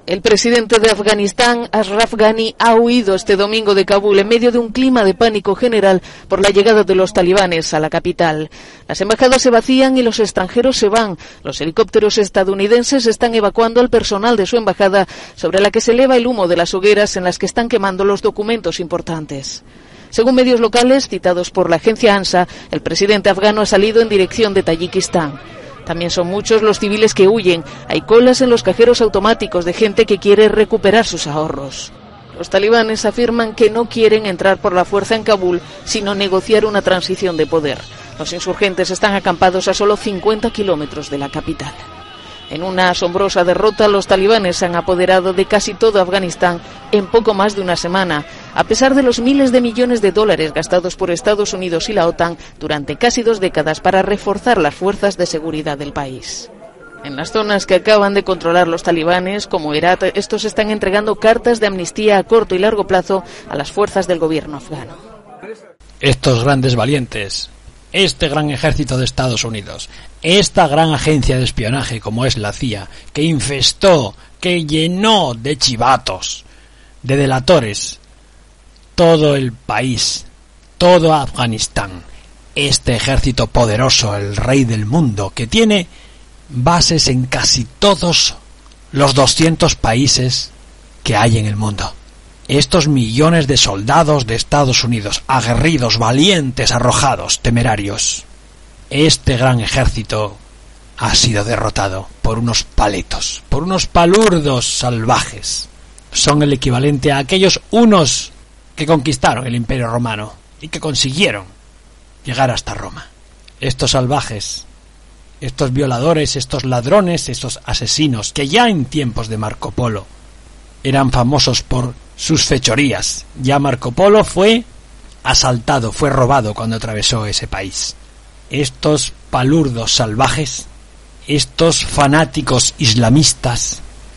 El presidente de Afganistán, Ashraf Ghani, ha huido este domingo de Kabul en medio de un clima de pánico general por la llegada de los talibanes a la capital. Las embajadas se vacían y los extranjeros se van. Los helicópteros estadounidenses están evacuando al personal de su embajada, sobre la que se eleva el humo de las hogueras en las que están quemando los documentos importantes. Según medios locales citados por la agencia ANSA, el presidente afgano ha salido en dirección de Tayikistán. También son muchos los civiles que huyen. Hay colas en los cajeros automáticos de gente que quiere recuperar sus ahorros. Los talibanes afirman que no quieren entrar por la fuerza en Kabul, sino negociar una transición de poder. Los insurgentes están acampados a solo 50 kilómetros de la capital. En una asombrosa derrota, los talibanes se han apoderado de casi todo Afganistán en poco más de una semana, a pesar de los miles de millones de dólares gastados por Estados Unidos y la OTAN durante casi 2 décadas para reforzar las fuerzas de seguridad del país. En las zonas que acaban de controlar los talibanes, como Herat, estos están entregando cartas de amnistía a corto y largo plazo a las fuerzas del gobierno afgano. Estos grandes valientes, este gran ejército de Estados Unidos, esta gran agencia de espionaje como es la CIA, que infestó, que llenó de chivatos, de delatores, todo el país, todo Afganistán, este ejército poderoso, el rey del mundo, que tiene bases en casi todos los 200 países que hay en el mundo. Estos millones de soldados de Estados Unidos, aguerridos, valientes, arrojados, temerarios, este gran ejército ha sido derrotado por unos paletos, por unos palurdos salvajes. Son el equivalente a aquellos unos que conquistaron el Imperio Romano y que consiguieron llegar hasta Roma. Estos salvajes, estos violadores, estos ladrones, estos asesinos, que ya en tiempos de Marco Polo eran famosos por sus fechorías. Ya Marco Polo fue asaltado, fue robado cuando atravesó ese país. Estos palurdos salvajes, estos fanáticos islamistas,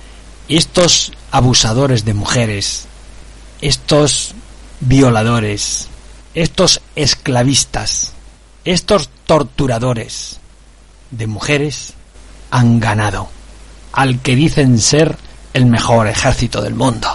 estos abusadores de mujeres, estos violadores, estos esclavistas, estos torturadores de mujeres han ganado al que dicen ser el mejor ejército del mundo.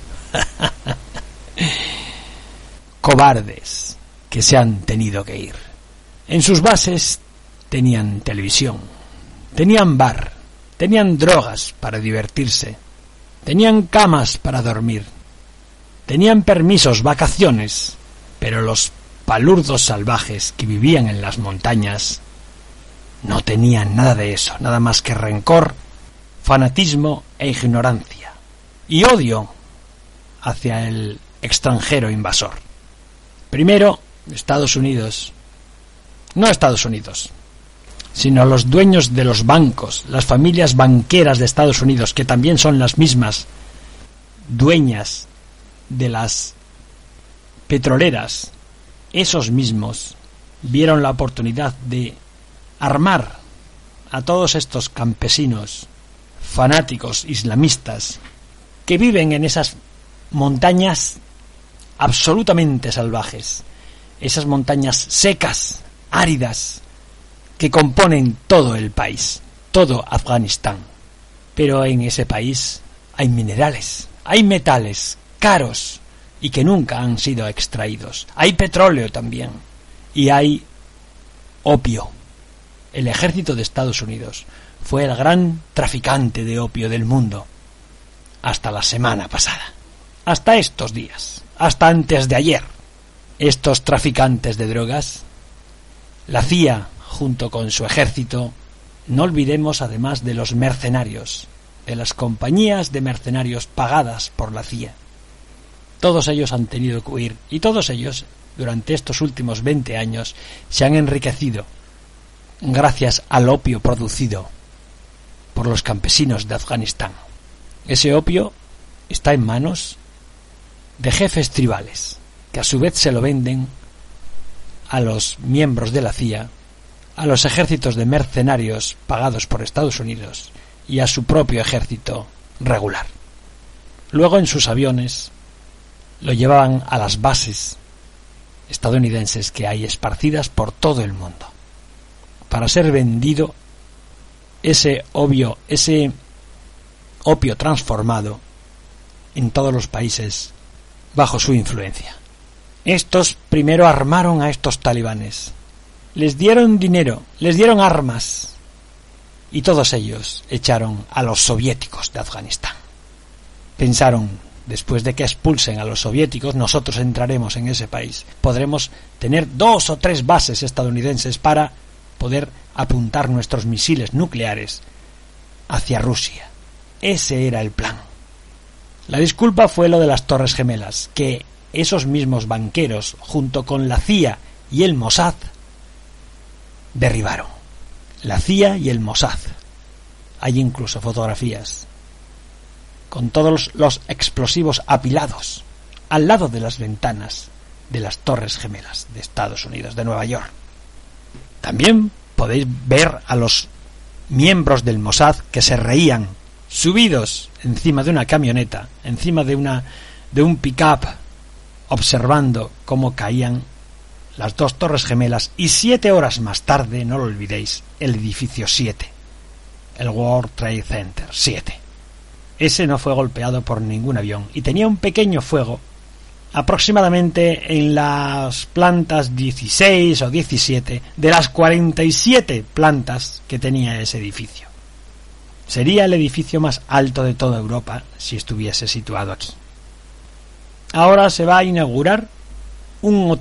Cobardes que se han tenido que ir. En sus bases tenían televisión, tenían bar, tenían drogas para divertirse, tenían camas para dormir, tenían permisos, vacaciones, pero los palurdos salvajes que vivían en las montañas no tenían nada de eso, nada más que rencor, fanatismo e ignorancia, y odio hacia el extranjero invasor. Primero, Estados Unidos, no Estados Unidos, sino los dueños de los bancos, las familias banqueras de Estados Unidos, que también son las mismas dueñas de las petroleras, esos mismos vieron la oportunidad de armar a todos estos campesinos fanáticos islamistas que viven en esas montañas absolutamente salvajes, esas montañas secas, áridas, que componen todo el país, todo Afganistán. Pero en ese país hay minerales, hay metales caros y que nunca han sido extraídos. Hay petróleo también y hay opio. El ejército de Estados Unidos fue el gran traficante de opio del mundo hasta la semana pasada, hasta estos días, hasta antes de ayer. Estos traficantes de drogas, la CIA junto con su ejército, no olvidemos además de los mercenarios, de las compañías de mercenarios pagadas por la CIA. Todos ellos han tenido que huir y todos ellos, durante estos últimos 20 años, se han enriquecido gracias al opio producido por los campesinos de Afganistán. Ese opio está en manos de jefes tribales, que a su vez se lo venden a los miembros de la CIA, a los ejércitos de mercenarios pagados por Estados Unidos y a su propio ejército regular. Luego en sus aviones lo llevaban a las bases estadounidenses que hay esparcidas por todo el mundo para ser vendido ese opio, ese opio transformado en todos los países bajo su influencia. Estos primero armaron a estos talibanes, les dieron dinero, les dieron armas, y todos ellos echaron a los soviéticos de Afganistán. Pensaron, después de que expulsen a los soviéticos, nosotros entraremos en ese país. Podremos tener 2 o 3 bases estadounidenses para poder apuntar nuestros misiles nucleares hacia Rusia. Ese era el plan. La disculpa fue lo de las Torres Gemelas, que esos mismos banqueros, junto con la CIA y el Mossad, derribaron. La CIA y el Mossad. Hay incluso fotografías con todos los explosivos apilados al lado de las ventanas de las Torres Gemelas de Estados Unidos, de Nueva York. También podéis ver a los miembros del Mossad que se reían, subidos encima de una camioneta, encima de un pick-up, observando cómo caían las 2 Torres Gemelas, y 7 horas más tarde, no lo olvidéis, el edificio 7, el World Trade Center 7. Ese no fue golpeado por ningún avión y tenía un pequeño fuego aproximadamente en las plantas 16 o 17 de las 47 plantas que tenía ese edificio. Sería el edificio más alto de toda Europa si estuviese situado aquí. Ahora se va a inaugurar un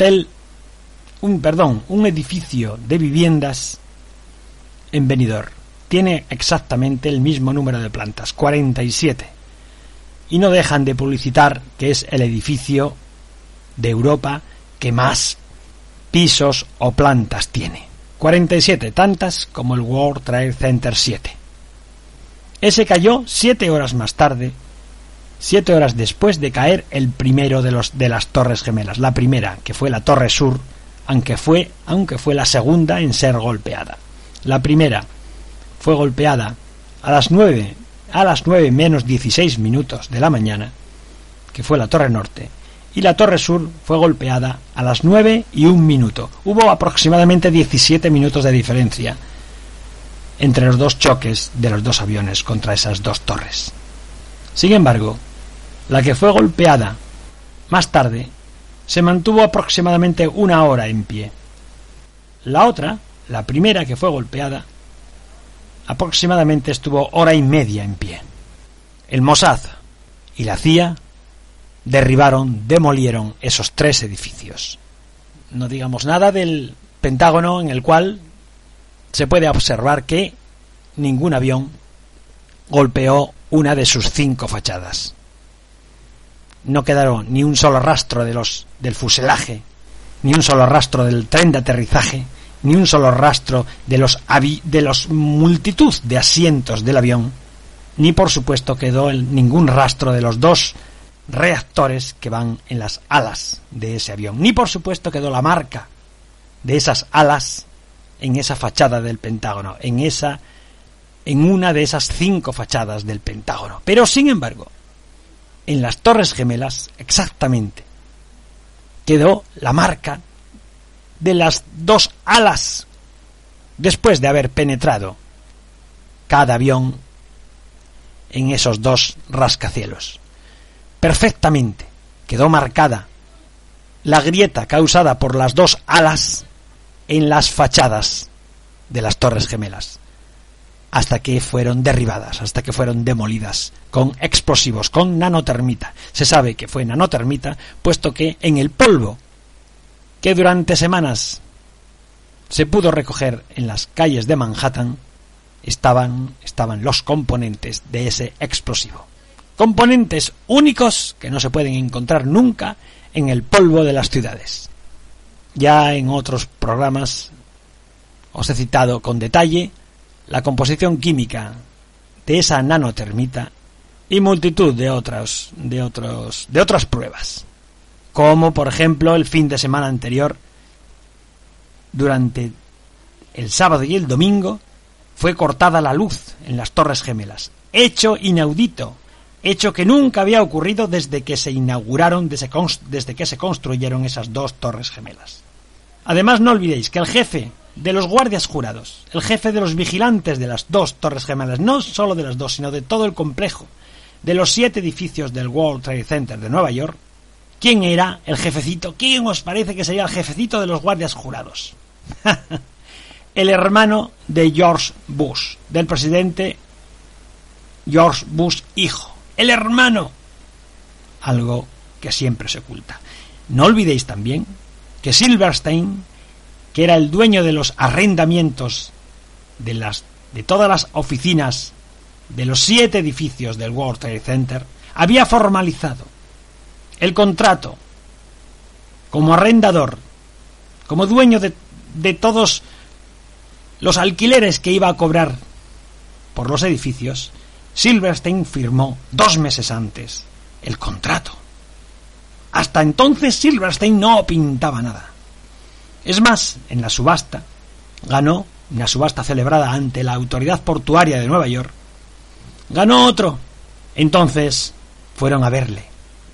edificio de viviendas en Benidorm. Tiene exactamente el mismo número de plantas, 47. Y no dejan de publicitar que es el edificio de Europa que más pisos o plantas tiene. 47, tantas como el World Trade Center 7. Ese cayó 7 horas más tarde, 7 horas después de caer el primero de las Torres Gemelas. La primera, que fue la Torre Sur, aunque fue la segunda en ser golpeada. La primera fue golpeada a las 9 menos 16 minutos de la mañana, que fue la Torre Norte, y la Torre Sur fue golpeada a las 9 y 1 minuto. Hubo aproximadamente 17 minutos de diferencia entre los 2 choques de los 2 aviones contra esas 2 torres. Sin embargo, la que fue golpeada más tarde se mantuvo aproximadamente 1 hora en pie. La otra, la primera que fue golpeada, aproximadamente estuvo 1 hora y media en pie. El Mossad y la CIA demolieron esos 3 edificios. No digamos nada del Pentágono, en el cual se puede observar que ningún avión golpeó una de sus 5 fachadas. No quedaron ni un solo rastro del fuselaje, ni un solo rastro del tren de aterrizaje, ni un solo rastro de los multitud de asientos del avión, ni por supuesto quedó ningún rastro de los 2 reactores que van en las alas de ese avión, ni por supuesto quedó la marca de esas alas en esa fachada del Pentágono, en una de esas 5 fachadas del Pentágono. Pero sin embargo, en las Torres Gemelas exactamente quedó la marca de las 2 alas después de haber penetrado cada avión en esos 2 rascacielos. Perfectamente quedó marcada la grieta causada por las 2 alas en las fachadas de las Torres Gemelas, hasta que fueron derribadas, hasta que fueron demolidas con explosivos, con nanotermita. Se sabe que fue nanotermita, puesto que en el polvo que durante semanas se pudo recoger en las calles de Manhattan estaban los componentes de ese explosivo. Componentes únicos que no se pueden encontrar nunca en el polvo de las ciudades. Ya en otros programas os he citado con detalle la composición química de esa nanotermita y multitud de otras pruebas, como por ejemplo el fin de semana anterior, durante el sábado y el domingo, fue cortada la luz en las Torres Gemelas, hecho inaudito, hecho que nunca había ocurrido desde que se inauguraron, desde que se construyeron esas 2 Torres Gemelas. Además, no olvidéis que el jefe de los guardias jurados, el jefe de los vigilantes de las 2 Torres Gemelas, no solo de las 2, sino de todo el complejo, de los 7 edificios del World Trade Center de Nueva York, ¿quién era el jefecito? ¿Quién os parece que sería el jefecito de los guardias jurados? El hermano de George Bush, del presidente George Bush hijo. El hermano. Algo que siempre se oculta. No olvidéis también que Silverstein, que era el dueño de los arrendamientos de todas las oficinas de los 7 edificios del World Trade Center, había formalizado el contrato como arrendador, como dueño de todos los alquileres que iba a cobrar por los edificios. Silverstein firmó 2 meses antes el contrato. Hasta entonces Silverstein no pintaba nada. Es más, en la subasta ganó, una subasta celebrada ante la autoridad portuaria de Nueva York, ganó otro. Entonces fueron a verle.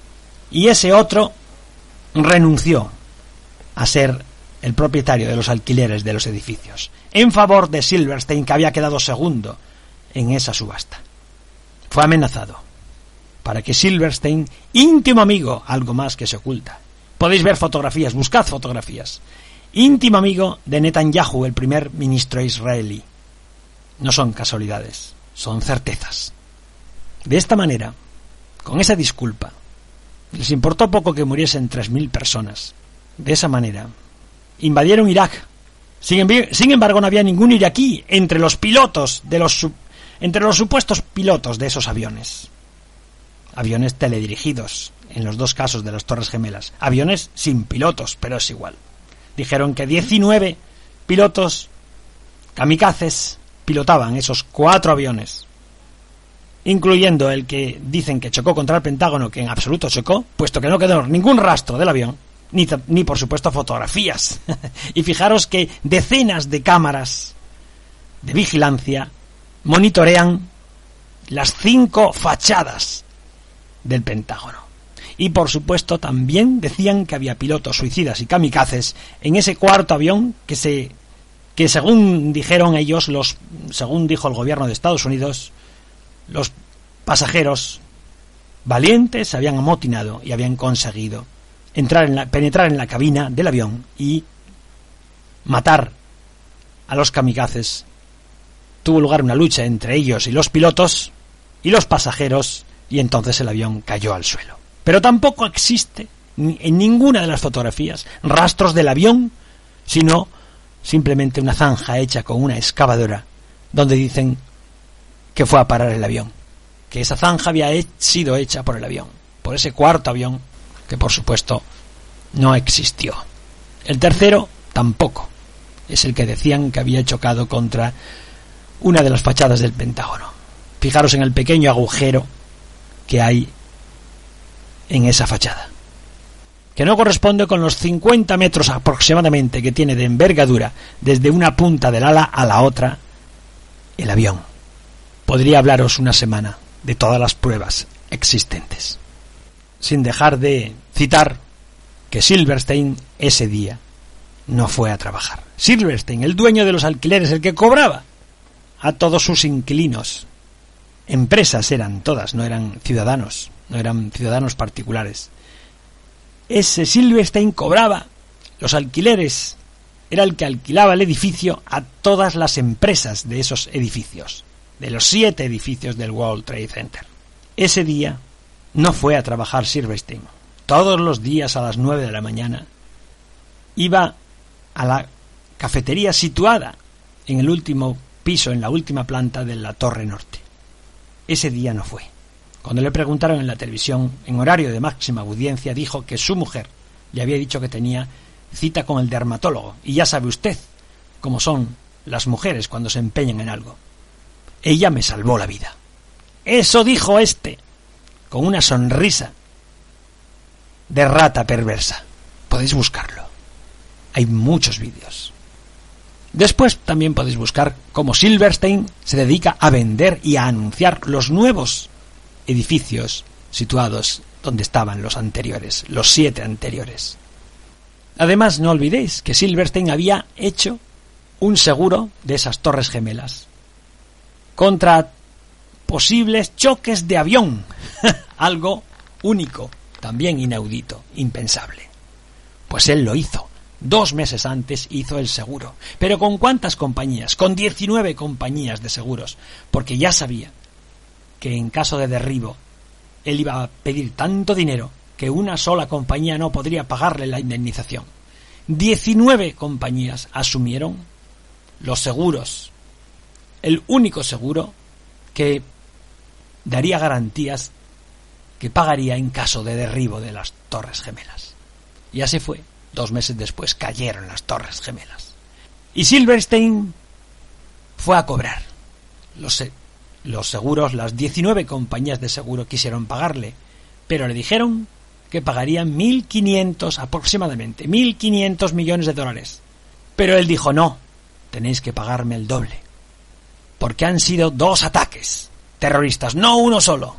Y ese otro renunció a ser el propietario de los alquileres de los edificios, en favor de Silverstein, que había quedado segundo en esa subasta. Fue amenazado para que Silverstein, íntimo amigo, algo más que se oculta, podéis ver fotografías, buscad fotografías, íntimo amigo de Netanyahu, el primer ministro israelí. No son casualidades, son certezas. De esta manera, con esa disculpa, les importó poco que muriesen 3.000 personas. De esa manera, invadieron Irak. Sin embargo, no había ningún iraquí entre los pilotos entre los supuestos pilotos de esos aviones. Aviones teledirigidos, en los 2 casos de las Torres Gemelas. Aviones sin pilotos, pero es igual. Dijeron que 19 pilotos kamikazes pilotaban esos 4 aviones, incluyendo el que dicen que chocó contra el Pentágono, que en absoluto chocó, puesto que no quedó ningún rastro del avión, ni por supuesto fotografías. Y fijaros que decenas de cámaras de vigilancia monitorean las 5 fachadas del Pentágono. Y por supuesto también decían que había pilotos suicidas y kamikazes en ese 4º avión que según dijeron ellos, según dijo el gobierno de Estados Unidos, los pasajeros valientes se habían amotinado y habían conseguido penetrar en la cabina del avión y matar a los kamikazes. Tuvo lugar una lucha entre ellos y los pilotos y los pasajeros, y entonces el avión cayó al suelo. Pero tampoco existe en ninguna de las fotografías rastros del avión, sino simplemente una zanja hecha con una excavadora, donde dicen que fue a parar el avión, que esa zanja había sido hecha por el avión, por ese 4º avión, que por supuesto no existió. El tercero tampoco, es el que decían que había chocado contra una de las fachadas del Pentágono. Fijaros en el pequeño agujero que hay en esa fachada, que no corresponde con los 50 metros aproximadamente que tiene de envergadura desde una punta del ala a la otra el avión. Podría hablaros una semana de todas las pruebas existentes, sin dejar de citar que Silverstein ese día no fue a trabajar. Silverstein, el dueño de los alquileres, el que cobraba a todos sus inquilinos. Empresas eran todas, no eran ciudadanos particulares. Ese Silverstein cobraba los alquileres, era el que alquilaba el edificio a todas las empresas de esos edificios, de los 7 edificios del World Trade Center. Ese día no fue a trabajar Silverstein. Todos los días a las 9 de la mañana iba a la cafetería situada en el último piso, en la última planta de la Torre Norte. Ese día no fue. Cuando le preguntaron en la televisión, en horario de máxima audiencia, dijo que su mujer le había dicho que tenía cita con el dermatólogo. Y ya sabe usted cómo son las mujeres cuando se empeñan en algo. Ella me salvó la vida. Eso dijo con una sonrisa de rata perversa. Podéis buscarlo. Hay muchos vídeos. Después también podéis buscar cómo Silverstein se dedica a vender y a anunciar los nuevos edificios situados donde estaban los anteriores, los 7 anteriores. Además, no olvidéis que Silverstein había hecho un seguro de esas Torres Gemelas contra posibles choques de avión. Algo único, también inaudito, impensable. Pues él lo hizo. 2 meses antes hizo el seguro. ¿Pero con cuántas compañías? Con 19 compañías de seguros, porque ya sabía que en caso de derribo él iba a pedir tanto dinero que una sola compañía no podría pagarle la indemnización. 19 compañías asumieron los seguros, el único seguro que daría garantías que pagaría en caso de derribo de las Torres Gemelas. Y así fue. 2 meses después cayeron las Torres Gemelas. Y Silverstein fue a cobrar. Los seguros, las 19 compañías de seguro quisieron pagarle, pero le dijeron que pagarían 1.500 aproximadamente, 1.500 millones de dólares. Pero él dijo, no, tenéis que pagarme el doble, porque han sido 2 ataques terroristas, no uno solo.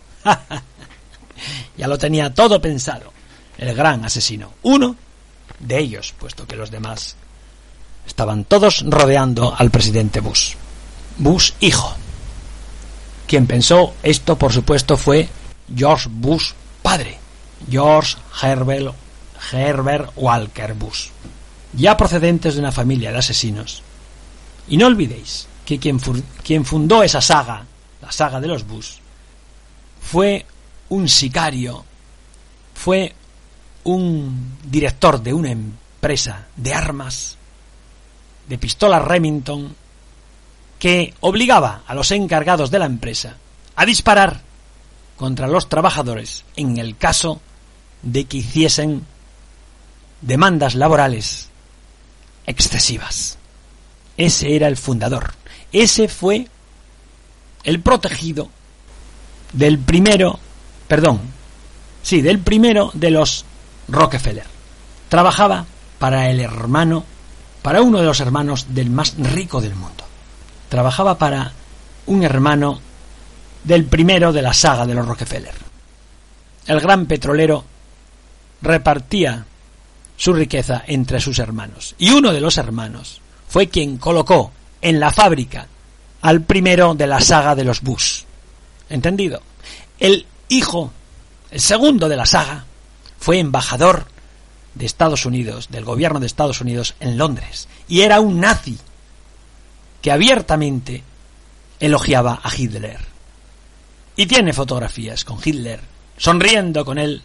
Ya lo tenía todo pensado, el gran asesino. Uno de ellos, puesto que los demás estaban todos rodeando al presidente Bush. Bush hijo. Quien pensó esto, por supuesto, fue George Bush padre, George Herbert Walker Bush, ya procedentes de una familia de asesinos. Y no olvidéis que quien fundó esa saga, la saga de los Bush, fue un sicario, fue un director de una empresa de armas, de pistolas Remington, que obligaba a los encargados de la empresa a disparar contra los trabajadores en el caso de que hiciesen demandas laborales excesivas. Ese era el fundador. Ese fue el protegido del primero de los Rockefeller. Trabajaba para uno de los hermanos del más rico del mundo. Trabajaba para un hermano del primero de la saga de los Rockefeller. El gran petrolero repartía su riqueza entre sus hermanos. Y uno de los hermanos fue quien colocó en la fábrica al primero de la saga de los Bush. ¿Entendido? El segundo de la saga, fue embajador de Estados Unidos, del gobierno de Estados Unidos en Londres, y era un nazi que abiertamente elogiaba a Hitler. Y tiene fotografías con Hitler, sonriendo con él,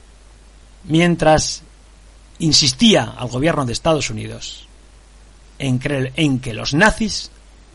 mientras insistía al gobierno de Estados Unidos en que los nazis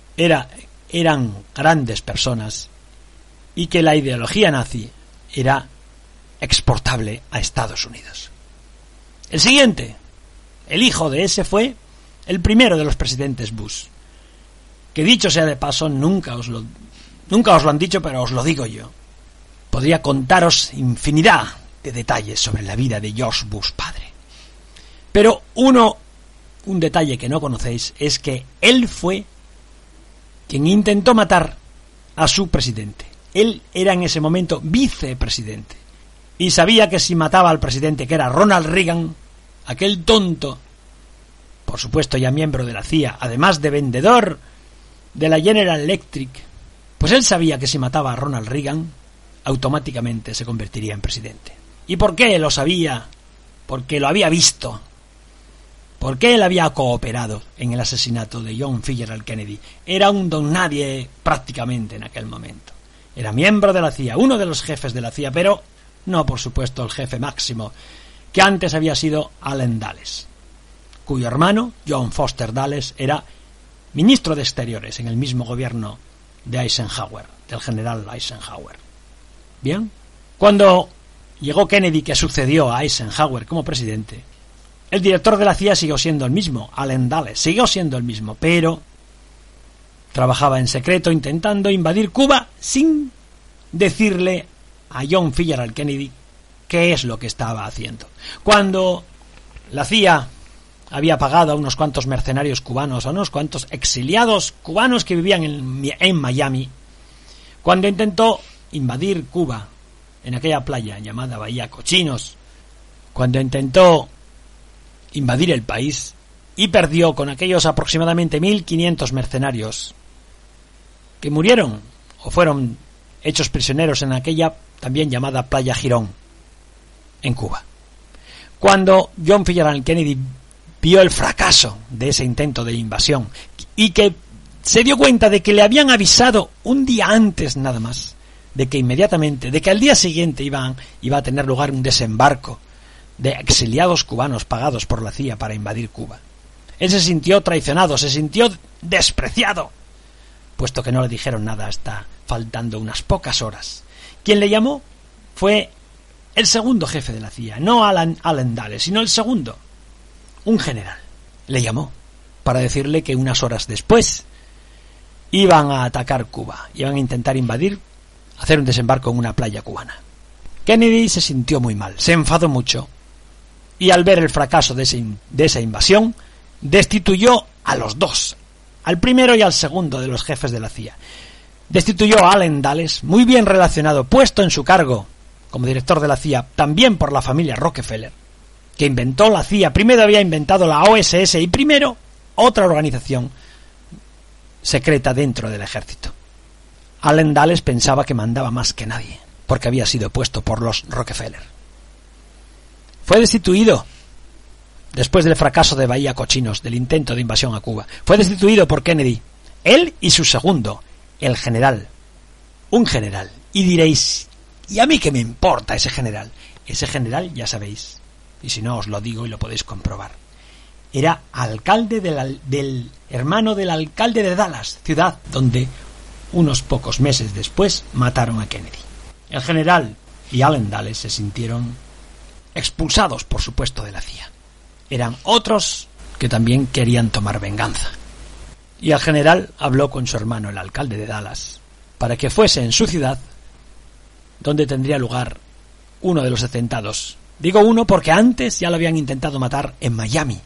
eran grandes personas y que la ideología nazi era exportable a Estados Unidos. El siguiente, el hijo de ese, fue el primero de los presidentes Bush, que dicho sea de paso, nunca os lo han dicho, pero os lo digo yo. Podría contaros infinidad de detalles sobre la vida de George Bush padre. Pero un detalle que no conocéis es que él fue quien intentó matar a su presidente. Él era en ese momento vicepresidente y sabía que si mataba al presidente, que era Ronald Reagan, aquel tonto, por supuesto ya miembro de la CIA, además de vendedor de la General Electric, pues él sabía que si mataba a Ronald Reagan, automáticamente se convertiría en presidente. ¿Y por qué lo sabía? Porque lo había visto. Porque él había cooperado en el asesinato de John F. Kennedy. Era un don nadie prácticamente en aquel momento. Era miembro de la CIA, uno de los jefes de la CIA, pero no, por supuesto, el jefe máximo, que antes había sido Allen Dulles, cuyo hermano, John Foster Dulles, era ministro de Exteriores en el mismo gobierno de Eisenhower, del general Eisenhower. Bien, cuando llegó Kennedy, que sucedió a Eisenhower como presidente, el director de la CIA siguió siendo el mismo, Allen Dulles, siguió siendo el mismo, pero trabajaba en secreto intentando invadir Cuba sin decirle a John F. Kennedy qué es lo que estaba haciendo. Cuando la CIA había pagado a unos cuantos mercenarios cubanos, a unos cuantos exiliados cubanos que vivían en Miami, cuando intentó invadir Cuba en aquella playa llamada Bahía Cochinos, cuando intentó invadir el país, y perdió con aquellos aproximadamente 1.500 mercenarios que murieron o fueron hechos prisioneros en aquella también llamada Playa Girón, en Cuba. Cuando John Fitzgerald Kennedy vio el fracaso de ese intento de invasión y que se dio cuenta de que le habían avisado un día antes nada más, de que al día siguiente iba a tener lugar un desembarco de exiliados cubanos pagados por la CIA para invadir Cuba. Él se sintió traicionado, se sintió despreciado, puesto que no le dijeron nada hasta faltando unas pocas horas. Quien le llamó fue el segundo jefe de la CIA, no Allen Dulles, sino el segundo, un general. Le llamó para decirle que unas horas después iban a atacar Cuba, iban a intentar invadir, hacer un desembarco en una playa cubana. Kennedy se sintió muy mal, se enfadó mucho, y al ver el fracaso de esa invasión, destituyó a los dos, al primero y al segundo de los jefes de la CIA. Destituyó a Allen Dulles, muy bien relacionado, puesto en su cargo como director de la CIA, también por la familia Rockefeller, que inventó la CIA. Primero había inventado la OSS y primero otra organización secreta dentro del ejército. Allen Dulles pensaba que mandaba más que nadie, porque había sido puesto por los Rockefeller. Fue destituido después del fracaso de Bahía Cochinos, del intento de invasión a Cuba. Fue destituido por Kennedy, él y su segundo, el general. Un general. Y diréis, ¿y a mí qué me importa ese general? Ese general, ya sabéis, y si no os lo digo y lo podéis comprobar, era alcalde del hermano del alcalde de Dallas, ciudad donde unos pocos meses después mataron a Kennedy. El general y Allen Dulles se sintieron expulsados, por supuesto, de la CIA. Eran otros que también querían tomar venganza. Y el general habló con su hermano, el alcalde de Dallas, para que fuese en su ciudad donde tendría lugar uno de los atentados. Digo uno porque antes ya lo habían intentado matar en Miami,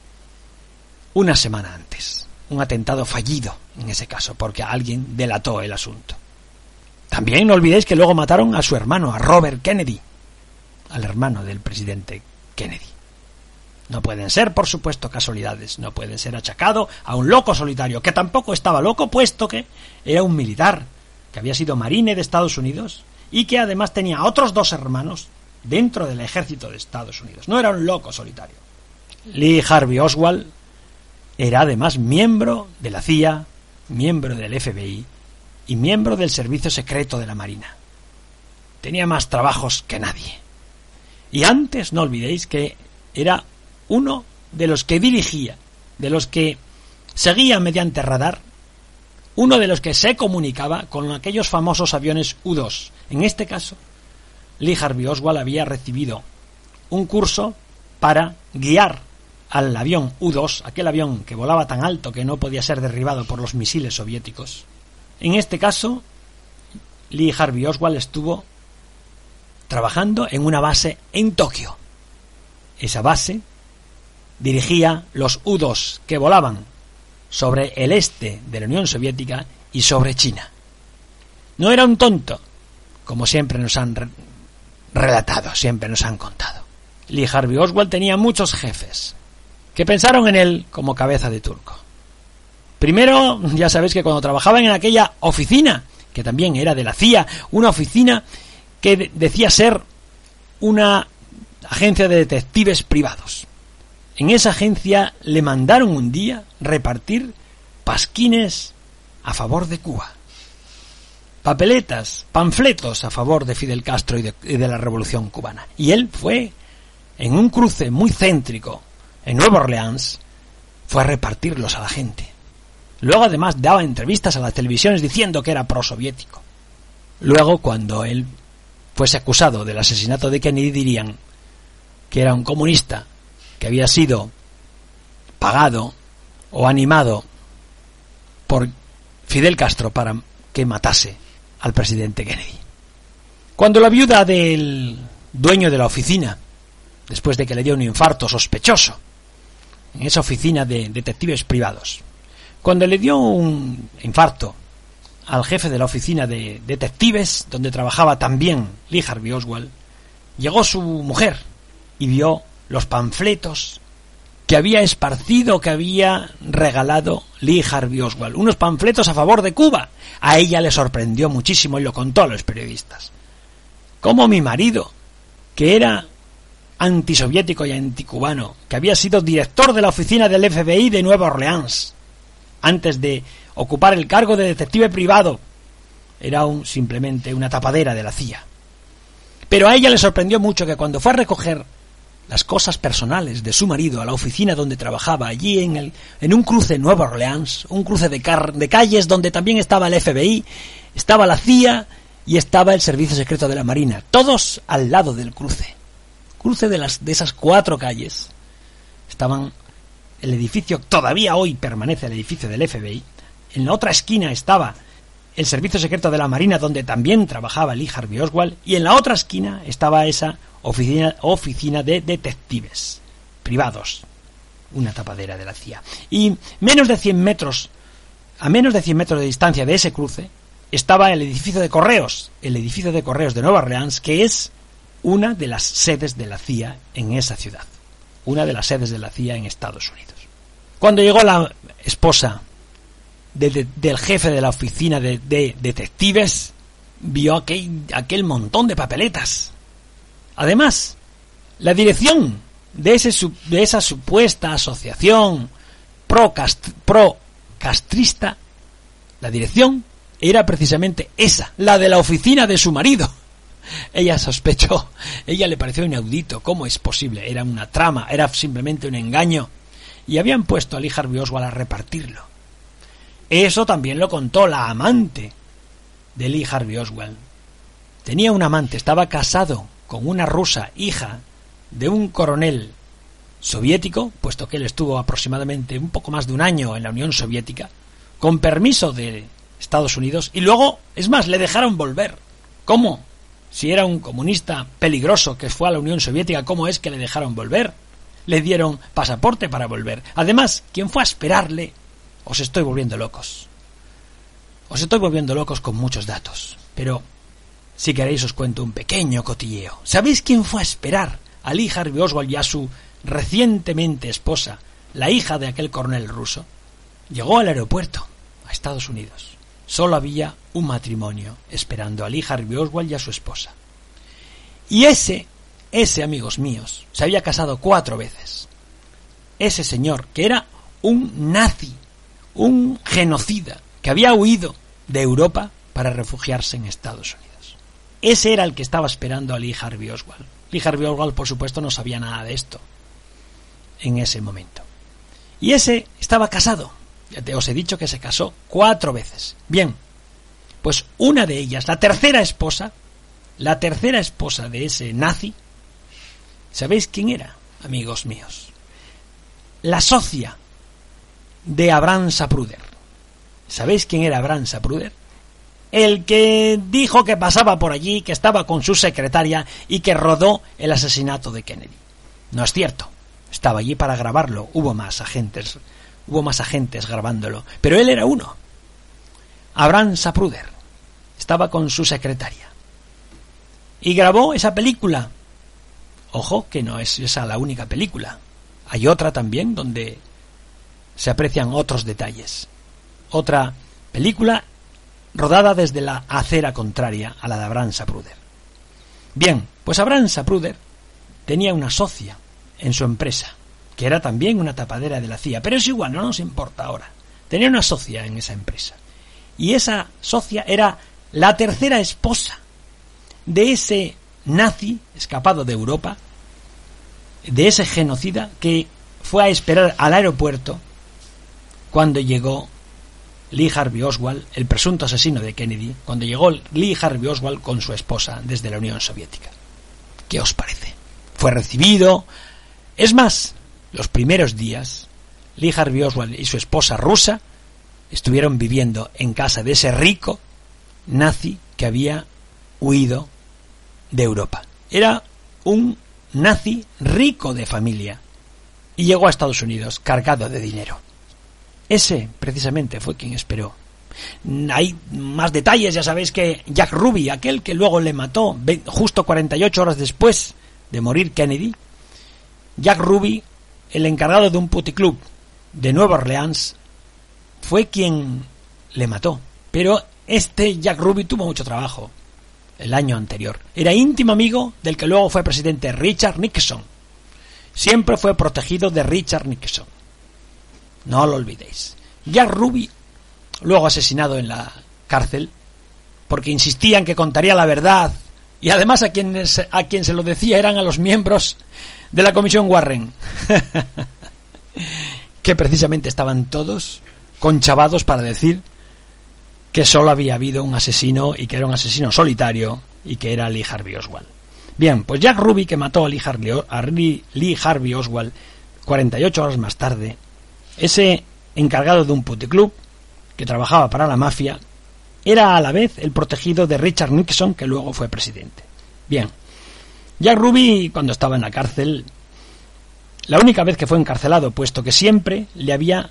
una semana antes. Un atentado fallido en ese caso, porque alguien delató el asunto. También no olvidéis que luego mataron a su hermano, a Robert Kennedy, al hermano del presidente Kennedy. No pueden ser, por supuesto, casualidades, no pueden ser achacado a un loco solitario, que tampoco estaba loco, puesto que era un militar, que había sido marine de Estados Unidos, y que además tenía otros dos hermanos dentro del ejército de Estados Unidos. No era un loco solitario. Lee Harvey Oswald era además miembro de la CIA, miembro del FBI y miembro del Servicio Secreto de la Marina. Tenía más trabajos que nadie. Y antes, no olvidéis que era uno de los que dirigía, de los que seguía mediante radar, uno de los que se comunicaba con aquellos famosos aviones U-2. En este caso, Lee Harvey Oswald había recibido un curso para guiar al avión U-2, aquel avión que volaba tan alto que no podía ser derribado por los misiles soviéticos. En este caso, Lee Harvey Oswald estuvo trabajando en una base en Tokio. Esa base dirigía los U-2 que volaban sobre el este de la Unión Soviética y sobre China. No era un tonto, como siempre nos han relatado, siempre nos han contado. Lee Harvey Oswald tenía muchos jefes que pensaron en él como cabeza de turco. Primero, ya sabéis que cuando trabajaban en aquella oficina, que también era de la CIA, una oficina que decía ser una agencia de detectives privados. En esa agencia le mandaron un día repartir pasquines a favor de Cuba. Papeletas, panfletos a favor de Fidel Castro y de la revolución cubana. Y él fue, en un cruce muy céntrico, en Nueva Orleans, fue a repartirlos a la gente. Luego además daba entrevistas a las televisiones diciendo que era prosoviético. Luego, cuando él fuese acusado del asesinato de Kennedy, dirían que era un comunista que había sido pagado o animado por Fidel Castro para que matase al presidente Kennedy. Cuando la viuda del dueño de la oficina, después de que le dio un infarto sospechoso en esa oficina de detectives privados, cuando le dio un infarto al jefe de la oficina de detectives, donde trabajaba también Lee Harvey Oswald, llegó su mujer y vio los panfletos que había esparcido, que había regalado Lee Harvey Oswald, unos panfletos a favor de Cuba. A ella le sorprendió muchísimo y lo contó a los periodistas. Como mi marido, que era antisoviético y anticubano, que había sido director de la oficina del FBI de Nueva Orleans, antes de ocupar el cargo de detective privado, era simplemente una tapadera de la CIA. Pero a ella le sorprendió mucho que cuando fue a recoger las cosas personales de su marido a la oficina donde trabajaba, allí en un cruce en Nueva Orleans, un cruce de calles donde también estaba el FBI, estaba la CIA y estaba el Servicio Secreto de la Marina, todos al lado del cruce de esas 4 calles. Estaban el edificio, todavía hoy permanece el edificio del FBI, en la otra esquina estaba el Servicio Secreto de la Marina, donde también trabajaba Lee Harvey Oswald, y en la otra esquina estaba esa oficina de detectives privados, una tapadera de la CIA. Y a menos de 100 metros de distancia de ese cruce estaba el edificio de correos de Nueva Orleans, que es una de las sedes de la CIA en esa ciudad, una de las sedes de la CIA en Estados Unidos. Cuando llegó la esposa del jefe de la oficina de detectives, vio aquel montón de papeletas. Además, la dirección de esa supuesta asociación pro-castrista, la dirección era precisamente esa, la de la oficina de su marido. Ella sospechó, ella le pareció inaudito. ¿Cómo es posible? Era una trama, era simplemente un engaño. Y habían puesto a Lee Harvey Oswald a repartirlo. Eso también lo contó la amante de Lee Harvey Oswald. Tenía un amante, estaba casado con una rusa, hija de un coronel soviético, puesto que él estuvo aproximadamente un poco más de un año en la Unión Soviética, con permiso de Estados Unidos, y luego, es más, le dejaron volver. ¿Cómo? Si era un comunista peligroso que fue a la Unión Soviética, ¿cómo es que le dejaron volver? Le dieron pasaporte para volver. Además, quien fue a esperarle... Os estoy volviendo locos con muchos datos, pero si queréis os cuento un pequeño cotilleo. ¿Sabéis quién fue a esperar a Lee Harvey Oswald y a su recientemente esposa, la hija de aquel coronel ruso? Llegó al aeropuerto, a Estados Unidos. Solo había un matrimonio esperando a Lee Harvey Oswald y a su esposa. Y ese, amigos míos, se había casado 4 veces. Ese señor, que era un nazi, un genocida, que había huido de Europa para refugiarse en Estados Unidos. Ese era el que estaba esperando a Lee Harvey Oswald. Lee Harvey Oswald, por supuesto, no sabía nada de esto en ese momento. Y ese estaba casado. Ya os he dicho que se casó 4 veces. Bien, pues una de ellas, la tercera esposa de ese nazi, ¿sabéis quién era, amigos míos? La socia de Abraham Zapruder. ¿Sabéis quién era Abraham Zapruder? El que dijo que pasaba por allí, que estaba con su secretaria y que rodó el asesinato de Kennedy. No es cierto. Estaba allí para grabarlo. Hubo más agentes grabándolo. Pero él era uno. Abraham Zapruder. Estaba con su secretaria. Y grabó esa película. Ojo, que no es esa la única película. Hay otra también donde se aprecian otros detalles. Otra película rodada desde la acera contraria a la de Abraham Zapruder. Bien, pues Abraham Zapruder tenía una socia en su empresa, que era también una tapadera de la CIA, pero es igual, no nos importa ahora. Tenía una socia en esa empresa. Y esa socia era la tercera esposa de ese nazi escapado de Europa, de ese genocida que fue a esperar al aeropuerto cuando llegó Lee Harvey Oswald, el presunto asesino de Kennedy, cuando llegó Lee Harvey Oswald con su esposa desde la Unión Soviética. ¿Qué os parece? Fue recibido. Es más, los primeros días, Lee Harvey Oswald y su esposa rusa estuvieron viviendo en casa de ese rico nazi que había huido de Europa. Era un nazi rico de familia y llegó a Estados Unidos cargado de dinero. Ese, precisamente, fue quien esperó. Hay más detalles, ya sabéis que Jack Ruby, aquel que luego le mató justo 48 horas después de morir Kennedy, Jack Ruby el encargado de un puticlub de Nueva Orleans, fue quien le mató. Pero este Jack Ruby tuvo mucho trabajo el año anterior. Era íntimo amigo del que luego fue presidente, Richard Nixon. Siempre fue protegido de Richard Nixon. No lo olvidéis. Jack Ruby, luego asesinado en la cárcel, porque insistían que contaría la verdad, y además a quien se lo decía eran a los miembros de la Comisión Warren, que precisamente estaban todos conchavados para decir que solo había habido un asesino y que era un asesino solitario y que era Lee Harvey Oswald. Bien, pues Jack Ruby, que mató a Lee Harvey Oswald 48 horas más tarde, ese encargado de un puticlub que trabajaba para la mafia, era a la vez el protegido de Richard Nixon, que luego fue presidente. Bien, Jack Ruby, cuando estaba en la cárcel, la única vez que fue encarcelado, puesto que siempre le había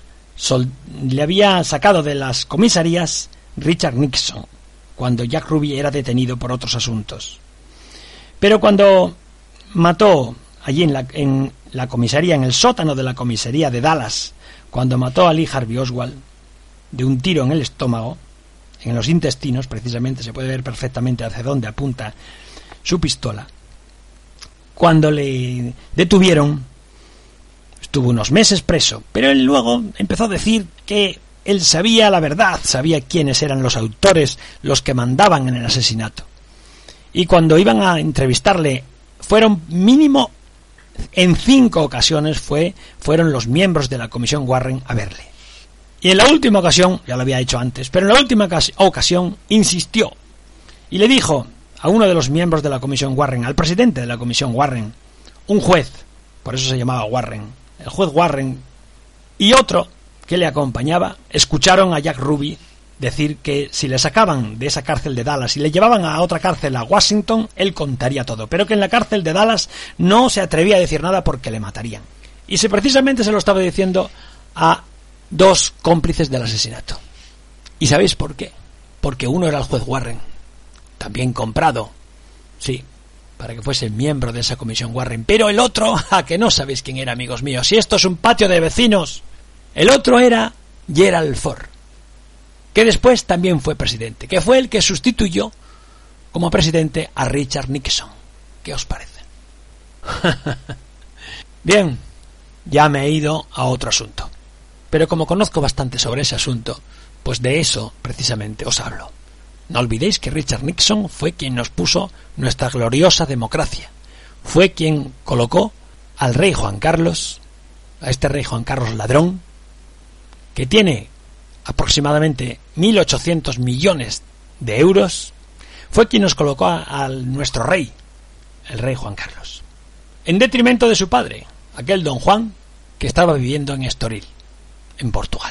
sacado de las comisarías Richard Nixon, cuando Jack Ruby era detenido por otros asuntos. Pero cuando mató allí en la comisaría, en el sótano de la comisaría de Dallas, cuando mató a Lee Harvey Oswald de un tiro en el estómago, en los intestinos, precisamente, se puede ver perfectamente hacia dónde apunta su pistola. Cuando le detuvieron, estuvo unos meses preso, pero él luego empezó a decir que él sabía la verdad, sabía quiénes eran los autores, los que mandaban en el asesinato. Y cuando iban a entrevistarle, fueron mínimo en 5 ocasiones fueron los miembros de la Comisión Warren a verle. Y en la última ocasión, ya lo había hecho antes, pero en la última ocasión insistió y le dijo a uno de los miembros de la Comisión Warren, al presidente de la Comisión Warren, un juez, por eso se llamaba Warren, el juez Warren, y otro que le acompañaba, escucharon a Jack Ruby decir que si le sacaban de esa cárcel de Dallas y le llevaban a otra cárcel a Washington, él contaría todo, pero que en la cárcel de Dallas no se atrevía a decir nada porque le matarían. Y precisamente se lo estaba diciendo a 2 cómplices del asesinato. ¿Y sabéis por qué? Porque uno era el juez Warren, también comprado, sí, para que fuese miembro de esa Comisión Warren, pero el otro, a que no sabéis quién era, amigos míos, si esto es un patio de vecinos, el otro era Gerald Ford, que después también fue presidente, que fue el que sustituyó como presidente a Richard Nixon. ¿Qué os parece? Bien, ya me he ido a otro asunto, pero como conozco bastante sobre ese asunto, pues de eso precisamente os hablo. No olvidéis que Richard Nixon fue quien nos puso nuestra gloriosa democracia, fue quien colocó al rey Juan Carlos, a este rey Juan Carlos ladrón, que tiene aproximadamente 1.800 millones de euros, fue quien nos colocó a nuestro rey, el rey Juan Carlos, en detrimento de su padre, aquel don Juan que estaba viviendo en Estoril, en Portugal.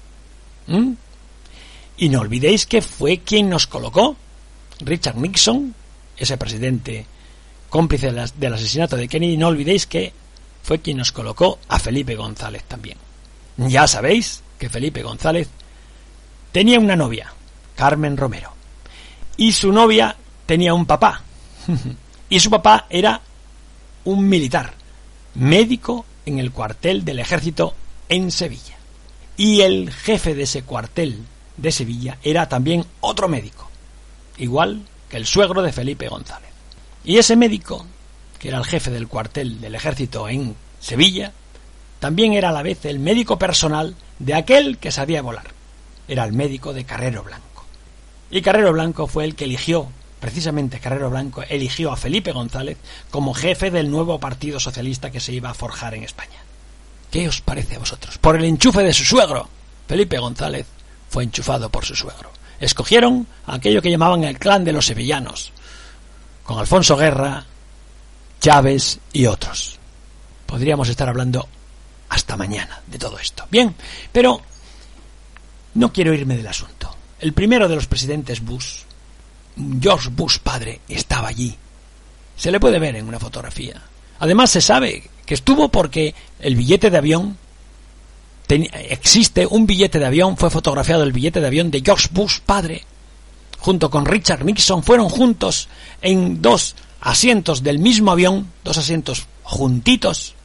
Y no olvidéis que fue quien nos colocó, Richard Nixon, ese presidente cómplice del asesinato de Kennedy, no olvidéis que fue quien nos colocó a Felipe González también. Ya sabéis que Felipe González tenía una novia, Carmen Romero, y su novia tenía un papá, y su papá era un militar, médico en el cuartel del ejército en Sevilla, y el jefe de ese cuartel de Sevilla era también otro médico, igual que el suegro de Felipe González, y ese médico, que era el jefe del cuartel del ejército en Sevilla, también era a la vez el médico personal de aquel que sabía volar. Era el médico de Carrero Blanco. Y Carrero Blanco fue el que eligió, precisamente Carrero Blanco eligió a Felipe González como jefe del nuevo Partido Socialista que se iba a forjar en España. ¿Qué os parece a vosotros? Por el enchufe de su suegro. Felipe González fue enchufado por su suegro. Escogieron aquello que llamaban el clan de los sevillanos, con Alfonso Guerra, Chávez y otros. Podríamos estar hablando hasta mañana de todo esto. Bien, pero no quiero irme del asunto. El primero de los presidentes Bush, George Bush padre, estaba allí. Se le puede ver en una fotografía. Además se sabe que estuvo porque el billete de avión, existe un billete de avión, fue fotografiado el billete de avión de George Bush padre, junto con Richard Nixon, fueron juntos en 2 asientos del mismo avión, 2 asientos juntitos,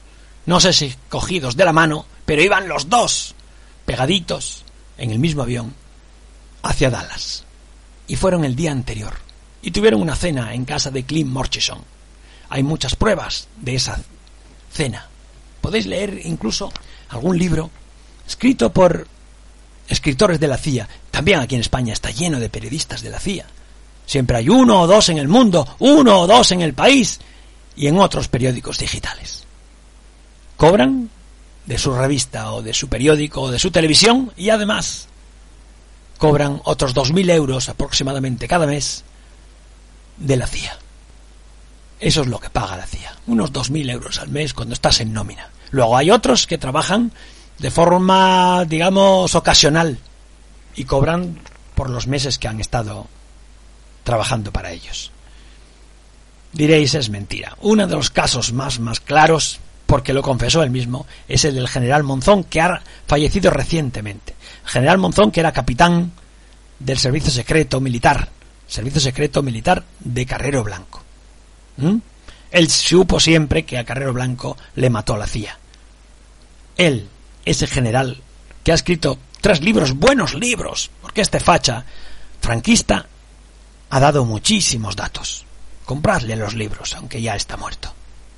no sé si cogidos de la mano, pero iban los dos pegaditos en el mismo avión hacia Dallas. Y fueron el día anterior y tuvieron una cena en casa de Clint Murchison. Hay muchas pruebas de esa cena. Podéis leer incluso algún libro escrito por escritores de la CIA. También aquí en España está lleno de periodistas de la CIA. Siempre hay 1 o 2 en el mundo, 1 o 2 en el país y en otros periódicos digitales. Cobran de su revista o de su periódico o de su televisión y además cobran otros 2.000 euros aproximadamente cada mes de la CIA. Eso es lo que paga la CIA, unos 2.000 euros al mes cuando estás en nómina. Luego hay otros que trabajan de forma, digamos, ocasional y cobran por los meses que han estado trabajando para ellos. Diréis, es mentira. Uno de los casos más claros, porque lo confesó él mismo, es el del general Monzón, que ha fallecido recientemente. El general Monzón, que era capitán del servicio secreto militar de Carrero Blanco. Él supo siempre que a Carrero Blanco le mató la CIA. Él, ese general, que ha escrito 3 libros, buenos libros, porque este facha franquista ha dado muchísimos datos. Compradle los libros, aunque ya está muerto.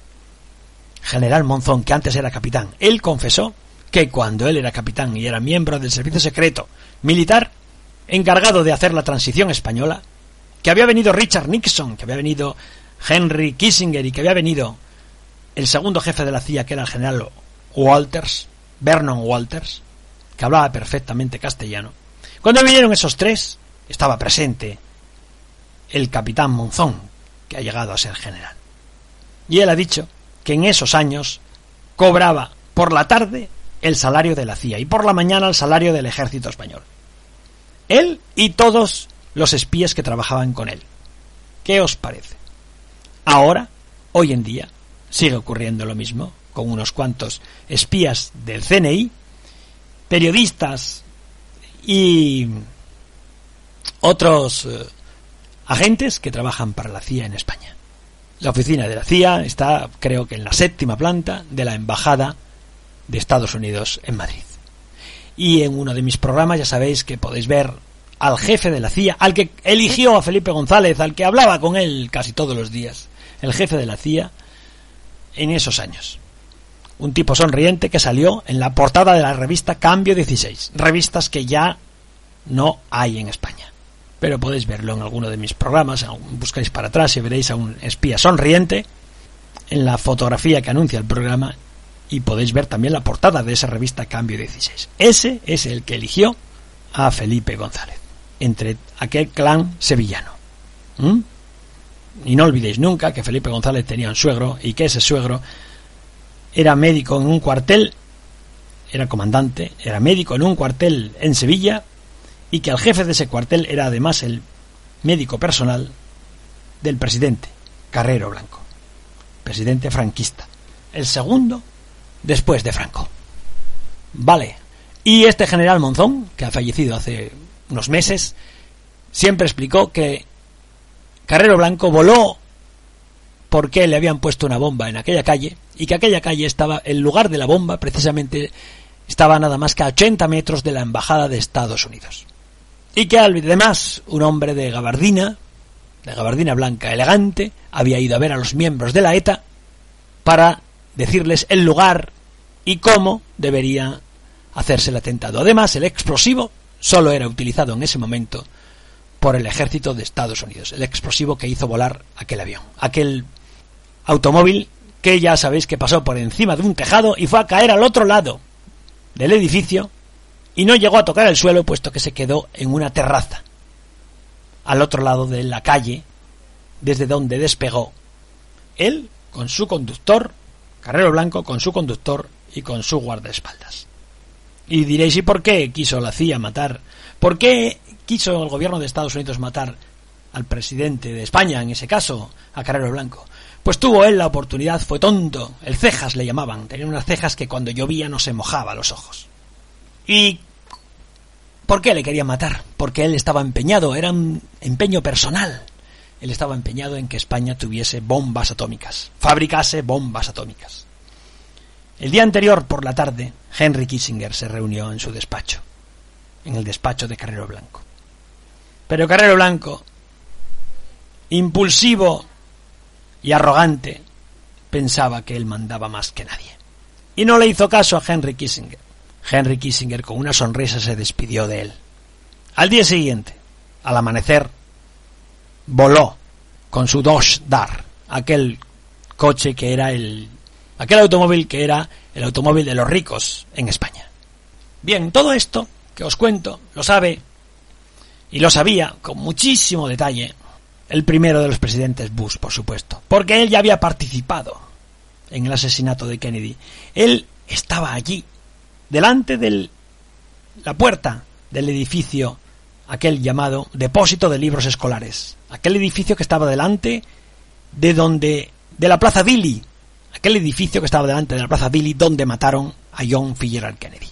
General Monzón, que antes era capitán, él confesó que cuando él era capitán y era miembro del servicio secreto militar, encargado de hacer la transición española, que había venido Richard Nixon, que había venido Henry Kissinger y que había venido el segundo jefe de la CIA, que era el general Walters, Vernon Walters, que hablaba perfectamente castellano. Cuando vinieron esos 3, estaba presente el capitán Monzón, que ha llegado a ser general. Y él ha dicho que en esos años cobraba por la tarde el salario de la CIA y por la mañana el salario del ejército español. Él y todos los espías que trabajaban con él. ¿Qué os parece? Ahora, hoy en día, sigue ocurriendo lo mismo, con unos cuantos espías del CNI, periodistas y otros agentes que trabajan para la CIA en España. La oficina de la CIA está, creo que en la 7ª planta de la Embajada de Estados Unidos en Madrid. Y en uno de mis programas ya sabéis que podéis ver al jefe de la CIA, al que eligió a Felipe González, al que hablaba con él casi todos los días, el jefe de la CIA en esos años. Un tipo sonriente que salió en la portada de la revista Cambio 16, revistas que ya no hay en España. Pero podéis verlo en alguno de mis programas, buscáis para atrás y veréis a un espía sonriente en la fotografía que anuncia el programa y podéis ver también la portada de esa revista Cambio 16. Ese es el que eligió a Felipe González, entre aquel clan sevillano. Y no olvidéis nunca que Felipe González tenía un suegro y que ese suegro era médico en un cuartel, era comandante, era médico en un cuartel en Sevilla, y que el jefe de ese cuartel era además el médico personal del presidente Carrero Blanco, presidente franquista, el segundo después de Franco. Vale, y este general Monzón, que ha fallecido hace unos meses, siempre explicó que Carrero Blanco voló porque le habían puesto una bomba en aquella calle y que aquella calle estaba, el lugar de la bomba precisamente estaba nada más que a 80 metros de la embajada de Estados Unidos. Y que además un hombre de gabardina blanca elegante, había ido a ver a los miembros de la ETA para decirles el lugar y cómo debería hacerse el atentado. Además, el explosivo solo era utilizado en ese momento por el ejército de Estados Unidos, el explosivo que hizo volar aquel avión, aquel automóvil que ya sabéis que pasó por encima de un tejado y fue a caer al otro lado del edificio y no llegó a tocar el suelo puesto que se quedó en una terraza al otro lado de la calle desde donde despegó él con su conductor, Carrero Blanco con su conductor y con su guardaespaldas. Y diréis, ¿y por qué quiso la CIA matar? ¿Por qué quiso el gobierno de Estados Unidos matar al presidente de España, en ese caso, a Carrero Blanco? Pues tuvo él la oportunidad, fue tonto, el cejas le llamaban, tenía unas cejas que cuando llovía no se mojaba los ojos. ¿Y por qué le quería matar? Porque él estaba empeñado, era un empeño personal. Él estaba empeñado en que España tuviese bombas atómicas, fabricase bombas atómicas. El día anterior, por la tarde, Henry Kissinger se reunió en su despacho, en el despacho de Carrero Blanco. Pero Carrero Blanco, impulsivo y arrogante, pensaba que él mandaba más que nadie. Y no le hizo caso a Henry Kissinger. Henry Kissinger, con una sonrisa, se despidió de él. Al día siguiente, al amanecer, voló con su Dodge Dart, aquel coche que era aquel automóvil que era el automóvil de los ricos en España. Bien, todo esto que os cuento lo sabe y lo sabía con muchísimo detalle el primero de los presidentes Bush, por supuesto, porque él ya había participado en el asesinato de Kennedy. Él estaba allí, delante de la puerta del edificio, aquel llamado Depósito de Libros Escolares, aquel edificio que estaba delante de la Plaza Dilley, aquel edificio que estaba delante de la Plaza Dilley donde mataron a John Fitzgerald Kennedy.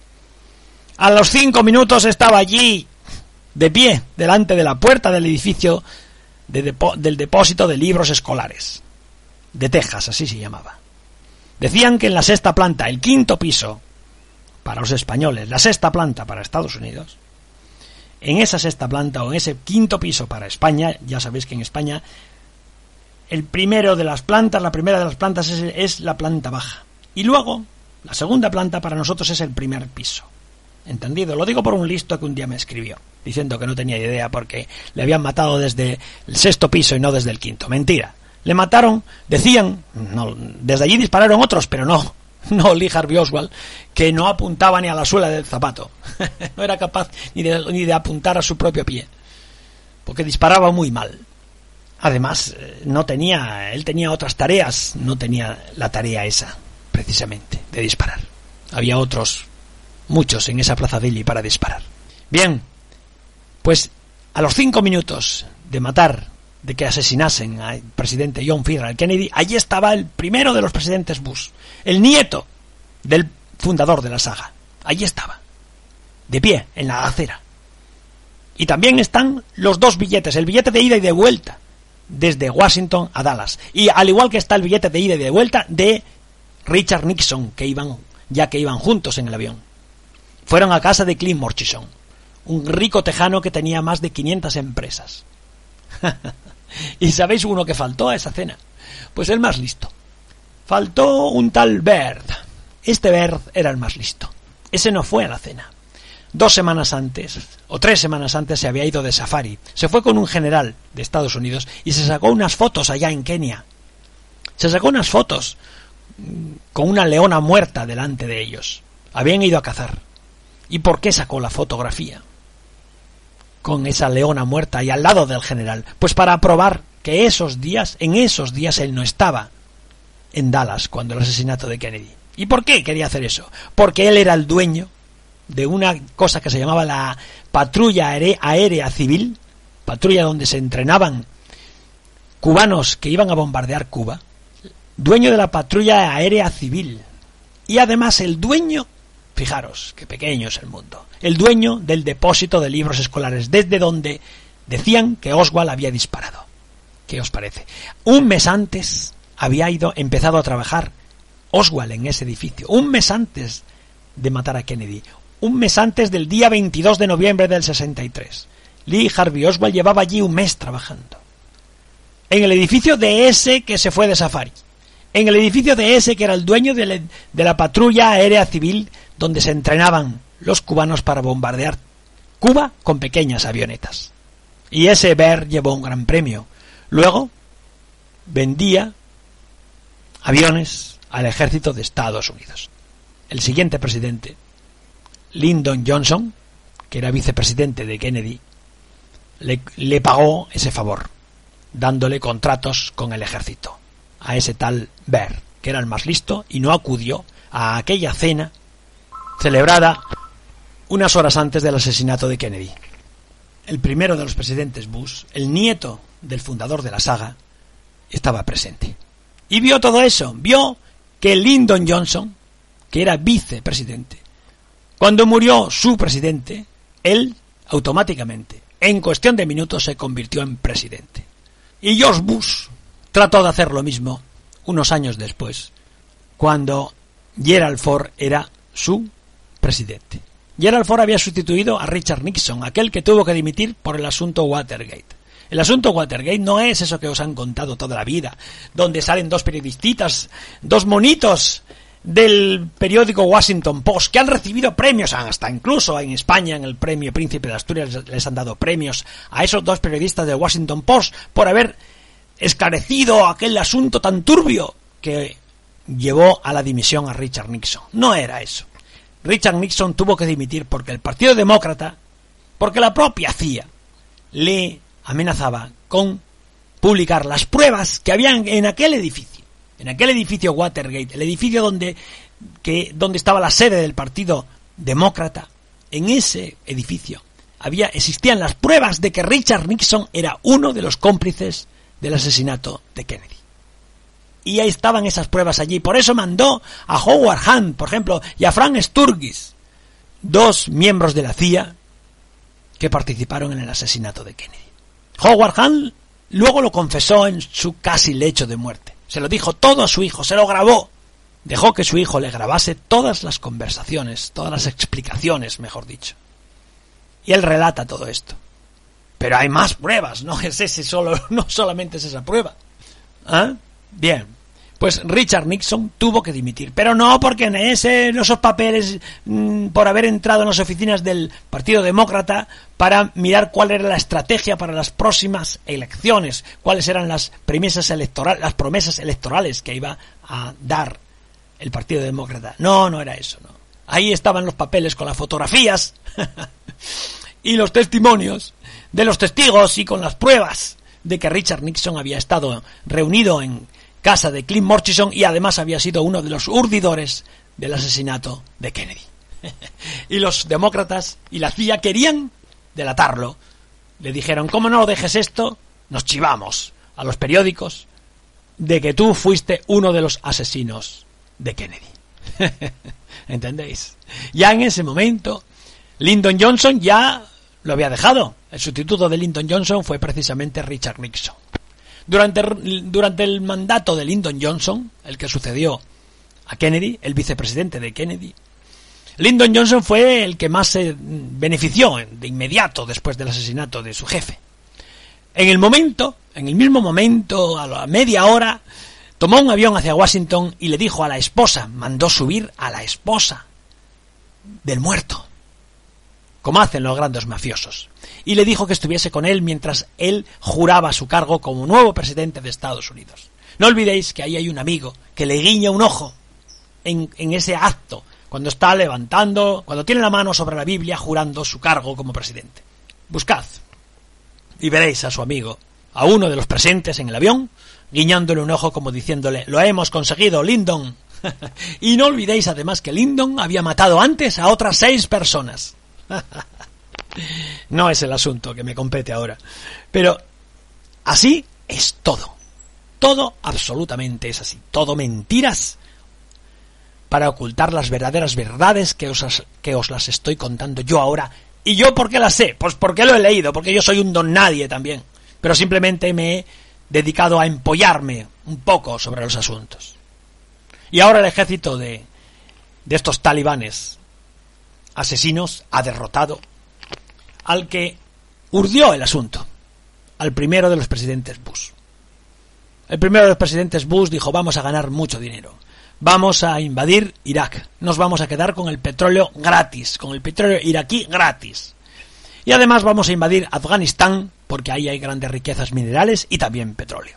A los 5 minutos estaba allí, de pie, delante de la puerta del edificio del Depósito de Libros Escolares de Texas, así se llamaba. Decían que en la 6ª planta, el 5º piso para los españoles, la 6ª planta para Estados Unidos, en esa 6ª planta o en ese 5º piso para España, ya sabéis que en España la primera de las plantas es la planta baja, y luego la 2ª planta para nosotros es el primer piso. ¿Entendido? Lo digo por un listo que un día me escribió, diciendo que no tenía idea porque le habían matado desde el 6º piso y no desde el 5º. Mentira. Le mataron, decían, no, desde allí dispararon otros, pero no Lee Harvey Oswald, que no apuntaba ni a la suela del zapato. No era capaz ni de apuntar a su propio pie, porque disparaba muy mal. Además, él tenía otras tareas, no tenía la tarea esa, precisamente, de disparar. Había muchos en esa Plaza Dilley para disparar. Bien, pues a los 5 minutos de que asesinasen al presidente John Fitzgerald Kennedy, allí estaba el primero de los presidentes Bush, el nieto del fundador de la saga. Allí estaba, de pie, en la acera. Y también están los 2 billetes, el billete de ida y de vuelta, desde Washington a Dallas. Y al igual que está el billete de ida y de vuelta de Richard Nixon, que iban juntos en el avión. Fueron a casa de Clint Murchison, un rico tejano que tenía más de 500 empresas. ¿Y sabéis uno que faltó a esa cena? Pues el más listo. Faltó un tal Byrd. Este Byrd era el más listo. Ese no fue a la cena. 2 semanas antes, o 3 semanas antes, se había ido de safari. Se fue con un general de Estados Unidos y se sacó unas fotos allá en Kenia. Se sacó unas fotos con una leona muerta delante de ellos. Habían ido a cazar. ¿Y por qué sacó la fotografía con esa leona muerta y al lado del general? Pues para probar que en esos días él no estaba en Dallas cuando el asesinato de Kennedy. ¿Y por qué quería hacer eso? Porque él era el dueño de una cosa que se llamaba la Patrulla Aérea Civil, patrulla donde se entrenaban cubanos que iban a bombardear Cuba, dueño de la Patrulla Aérea Civil, y además el dueño, fijaros qué pequeño es el mundo, el dueño del Depósito de Libros Escolares, desde donde decían que Oswald había disparado. ¿Qué os parece? Un mes antes había empezado a trabajar Oswald en ese edificio, un mes antes de matar a Kennedy, un mes antes del día 22 de noviembre del 63. Lee Harvey Oswald llevaba allí un mes trabajando. En el edificio de ese que se fue de safari. En el edificio de ese que era el dueño de la Patrulla Aérea Civil, donde se entrenaban los cubanos para bombardear Cuba con pequeñas avionetas. Y ese Byrd llevó un gran premio. Luego vendía aviones al ejército de Estados Unidos. El siguiente presidente, Lyndon Johnson, que era vicepresidente de Kennedy, le pagó ese favor, dándole contratos con el ejército a ese tal Byrd, que era el más listo, y no acudió a aquella cena celebrada unas horas antes del asesinato de Kennedy. El primero de los presidentes Bush, el nieto del fundador de la saga, estaba presente. Y vio todo eso, vio que Lyndon Johnson, que era vicepresidente, cuando murió su presidente, él automáticamente, en cuestión de minutos, se convirtió en presidente. Y George Bush trató de hacer lo mismo unos años después, cuando Gerald Ford era su presidente. Gerald Ford había sustituido a Richard Nixon, aquel que tuvo que dimitir por el asunto Watergate. El asunto Watergate no es eso que os han contado toda la vida, donde salen dos periodistas, dos monitos del periódico Washington Post, que han recibido premios, hasta incluso en España, en el premio Príncipe de Asturias, les han dado premios a esos dos periodistas de Washington Post por haber esclarecido aquel asunto tan turbio que llevó a la dimisión a Richard Nixon. No era eso. Richard Nixon tuvo que dimitir porque el Partido Demócrata, porque la propia CIA le amenazaba con publicar las pruebas que habían en aquel edificio Watergate, el edificio donde estaba la sede del Partido Demócrata. En ese edificio existían las pruebas de que Richard Nixon era uno de los cómplices del asesinato de Kennedy. Y ahí estaban esas pruebas allí. Por eso mandó a Howard Hunt, por ejemplo, y a Frank Sturgis, dos miembros de la CIA que participaron en el asesinato de Kennedy. Howard Hunt luego lo confesó en su casi lecho de muerte. Se lo dijo todo a su hijo, se lo grabó. Dejó que su hijo le grabase todas las conversaciones, todas las explicaciones, mejor dicho. Y él relata todo esto. Pero hay más pruebas, no solamente es esa prueba. ¿Ah? Bien, pues Richard Nixon tuvo que dimitir, pero no porque en esos papeles por haber entrado en las oficinas del Partido Demócrata para mirar cuál era la estrategia para las próximas elecciones, cuáles eran las promesas electorales que iba a dar el Partido Demócrata. No era eso, no. Ahí estaban los papeles con las fotografías y los testimonios de los testigos y con las pruebas de que Richard Nixon había estado reunido en casa de Clint Murchison y además había sido uno de los urdidores del asesinato de Kennedy. Y los demócratas y la CIA querían delatarlo. Le dijeron, ¿cómo no dejes esto? Nos chivamos a los periódicos de que tú fuiste uno de los asesinos de Kennedy. ¿Entendéis? Ya en ese momento, Lyndon Johnson ya lo había dejado. El sustituto de Lyndon Johnson fue precisamente Richard Nixon. Durante el mandato de Lyndon Johnson, el que sucedió a Kennedy, el vicepresidente de Kennedy, Lyndon Johnson fue el que más se benefició de inmediato después del asesinato de su jefe. En el mismo momento, a la media hora, tomó un avión hacia Washington y le dijo a la esposa, mandó subir a la esposa del muerto, como hacen los grandes mafiosos, y le dijo que estuviese con él mientras él juraba su cargo como nuevo presidente de Estados Unidos. No olvidéis que ahí hay un amigo que le guiña un ojo en ese acto, cuando tiene la mano sobre la Biblia jurando su cargo como presidente. Buscad y veréis a su amigo, a uno de los presentes en el avión, guiñándole un ojo como diciéndole, lo hemos conseguido, Lyndon. Y no olvidéis además que Lyndon había matado antes a otras 6 personas. No es el asunto que me compete ahora, pero así es todo. Todo absolutamente es así. Todo mentiras para ocultar las verdaderas verdades que os las estoy contando yo ahora. ¿Y yo por qué las sé? Pues porque lo he leído, porque yo soy un don nadie también. Pero simplemente me he dedicado a empollarme un poco sobre los asuntos. Y ahora el ejército de estos talibanes asesinos ha derrotado al que urdió el asunto, al primero de los presidentes Bush. El primero de los presidentes Bush dijo, vamos a ganar mucho dinero, vamos a invadir Irak, nos vamos a quedar con el petróleo gratis, con el petróleo iraquí gratis. Y además vamos a invadir Afganistán, porque ahí hay grandes riquezas minerales y también petróleo.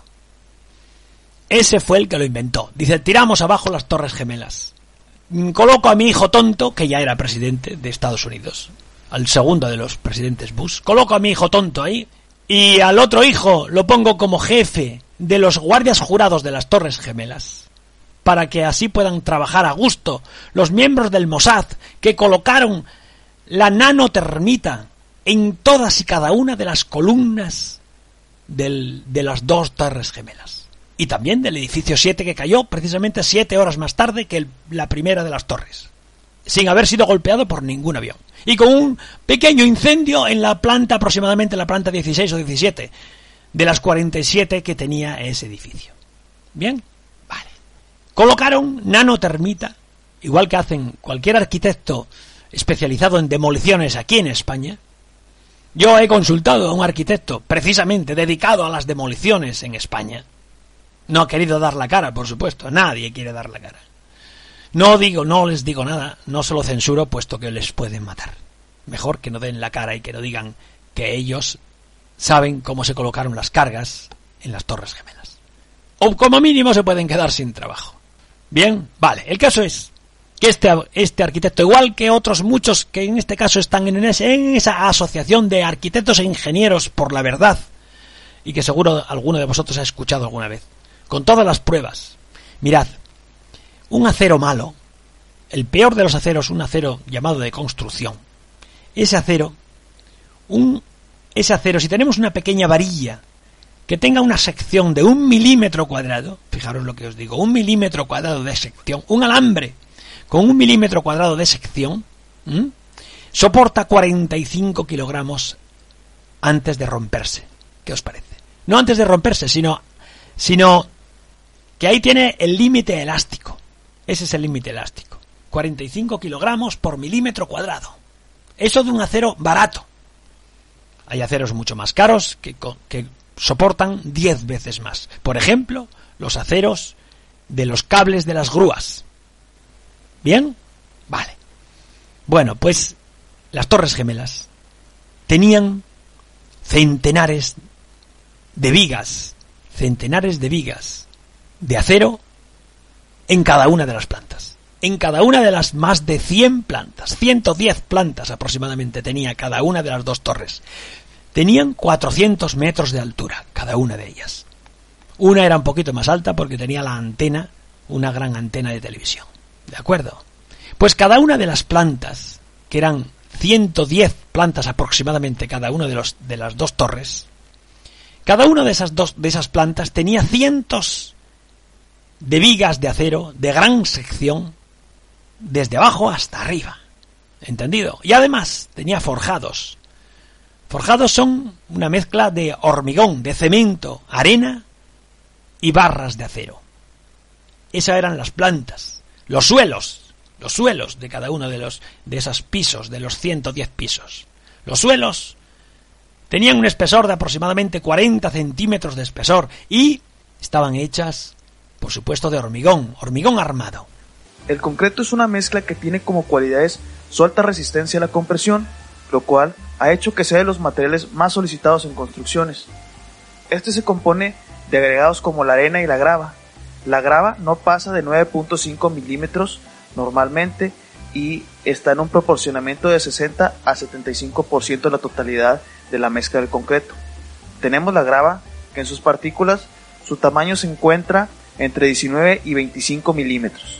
Ese fue el que lo inventó. Dice, tiramos abajo las Torres Gemelas. Coloco a mi hijo tonto, que ya era presidente de Estados Unidos, al segundo de los presidentes Bush, coloco a mi hijo tonto ahí, y al otro hijo lo pongo como jefe de los guardias jurados de las Torres Gemelas, para que así puedan trabajar a gusto los miembros del Mossad que colocaron la nanotermita en todas y cada una de las columnas de las 2 Torres Gemelas. Y también del edificio 7 que cayó precisamente 7 horas más tarde que la primera de las torres, sin haber sido golpeado por ningún avión. Y con un pequeño incendio en la planta, aproximadamente la planta 16 o 17, de las 47 que tenía ese edificio. ¿Bien? Vale. Colocaron nanotermita igual que hacen cualquier arquitecto especializado en demoliciones aquí en España. Yo he consultado a un arquitecto precisamente dedicado a las demoliciones en España. No ha querido dar la cara, por supuesto. Nadie quiere dar la cara. No les digo nada, no se lo censuro, puesto que les pueden matar. Mejor que no den la cara y que no digan que ellos saben cómo se colocaron las cargas en las Torres Gemelas. O como mínimo se pueden quedar sin trabajo. Bien, vale. El caso es que este arquitecto, igual que otros muchos que en este caso están en esa asociación de arquitectos e ingenieros por la verdad, y que seguro alguno de vosotros ha escuchado alguna vez, con todas las pruebas. Mirad, un acero malo, el peor de los aceros, un acero llamado de construcción, ese acero, si tenemos una pequeña varilla que tenga una sección de 1 milímetro cuadrado, fijaros lo que os digo, 1 milímetro cuadrado de sección, un alambre con 1 milímetro cuadrado de sección, soporta 45 kilogramos antes de romperse. ¿Qué os parece? No antes de romperse, sino que ahí tiene el límite elástico. Ese es el límite elástico. 45 kilogramos por milímetro cuadrado. Eso de un acero barato. Hay aceros mucho más caros que soportan 10 veces más. Por ejemplo, los aceros de los cables de las grúas. ¿Bien? Vale. Bueno, pues las Torres Gemelas tenían centenares de vigas de acero en cada una de las plantas. En cada una de las más de 100 plantas, 110 plantas aproximadamente tenía cada una de las dos torres. Tenían 400 metros de altura, cada una de ellas. Una era un poquito más alta porque tenía la antena, una gran antena de televisión. ¿De acuerdo? Pues cada una de las plantas, que eran 110 plantas aproximadamente cada una de las dos torres, cada una de esas plantas tenía cientos de vigas de acero de gran sección desde abajo hasta arriba. ¿Entendido? Y además tenía forjados. Forjados son una mezcla de hormigón, de cemento, arena y barras de acero. Esas eran las plantas. Los suelos de cada uno de esos pisos, de los 110 pisos. Los suelos tenían un espesor de aproximadamente 40 centímetros de espesor y estaban hechas, por supuesto, de hormigón armado. El concreto es una mezcla que tiene como cualidades su alta resistencia a la compresión, lo cual ha hecho que sea de los materiales más solicitados en construcciones. Este se compone de agregados como la arena y la grava. La grava no pasa de 9.5 milímetros normalmente y está en un proporcionamiento de 60 a 75% de la totalidad de la mezcla del concreto. Tenemos la grava, que en sus partículas su tamaño se encuentra entre 19 y 25 milímetros.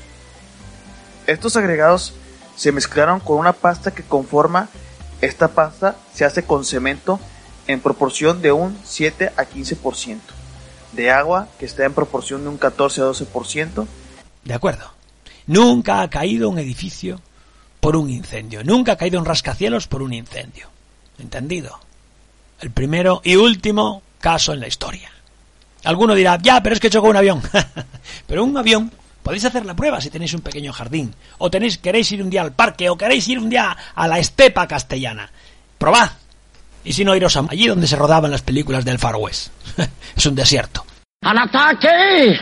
Estos agregados se mezclaron con una pasta que conforma. Esta pasta se hace con cemento en proporción de un 7 a 15%, de agua que está en proporción de un 14 a 12%. De acuerdo. Nunca ha caído un edificio por un incendio. Nunca ha caído un rascacielos por un incendio. ¿Entendido? El primero y último caso en la historia. Alguno dirá, ya, pero es que chocó un avión. Pero un avión, podéis hacer la prueba si tenéis un pequeño jardín, o queréis ir un día al parque, o queréis ir un día a la estepa castellana. Probad. Y si no, iros allí donde se rodaban las películas del Far West. Es un desierto. ¡Al ataque!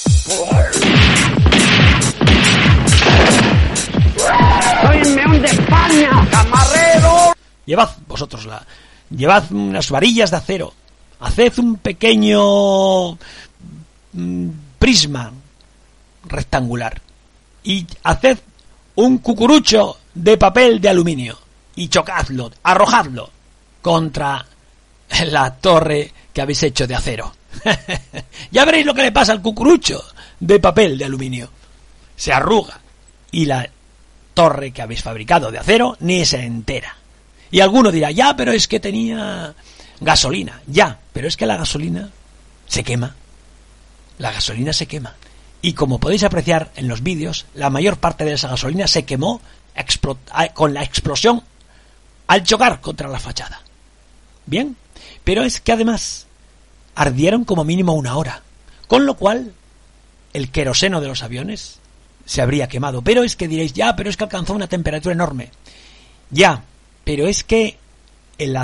¡Soy el León de España, camarero! Llevad unas varillas de acero. Haced un pequeño prisma rectangular y haced un cucurucho de papel de aluminio y chocadlo, arrojadlo contra la torre que habéis hecho de acero. Ya veréis lo que le pasa al cucurucho de papel de aluminio. Se arruga y la torre que habéis fabricado de acero ni se entera. Y alguno dirá, ya, pero es que tenía gasolina. Ya, pero es que la gasolina se quema. La gasolina se quema. Y como podéis apreciar en los vídeos, la mayor parte de esa gasolina se quemó con la explosión al chocar contra la fachada. Bien, pero es que además ardieron como mínimo 1 hora. Con lo cual, el queroseno de los aviones se habría quemado. Pero es que diréis, ya, pero es que alcanzó una temperatura enorme. Ya, pero es que el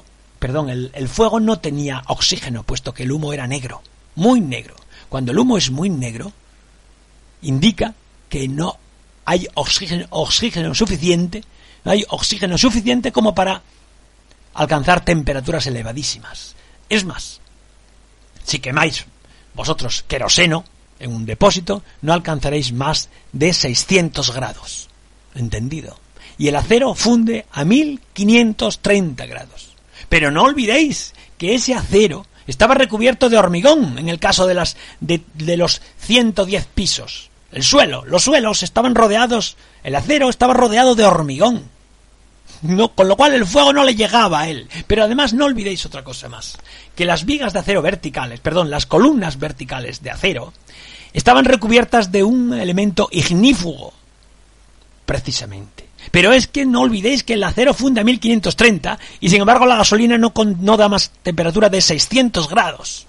fuego no tenía oxígeno, puesto que el humo era negro, muy negro. Cuando el humo es muy negro, indica que no hay oxígeno suficiente, no hay oxígeno suficiente como para alcanzar temperaturas elevadísimas. Es más, si quemáis vosotros queroseno en un depósito, no alcanzaréis más de 600 grados. ¿Entendido? Y el acero funde a 1530 grados. Pero no olvidéis que ese acero estaba recubierto de hormigón en el caso de los 110 pisos. Los suelos estaban rodeados, el acero estaba rodeado de hormigón. No, con lo cual el fuego no le llegaba a él. Pero además no olvidéis otra cosa más, que las vigas de acero las columnas verticales de acero estaban recubiertas de un elemento ignífugo, precisamente. Pero es que no olvidéis que el acero funde a 1530 y sin embargo la gasolina no da más temperatura de 600 grados.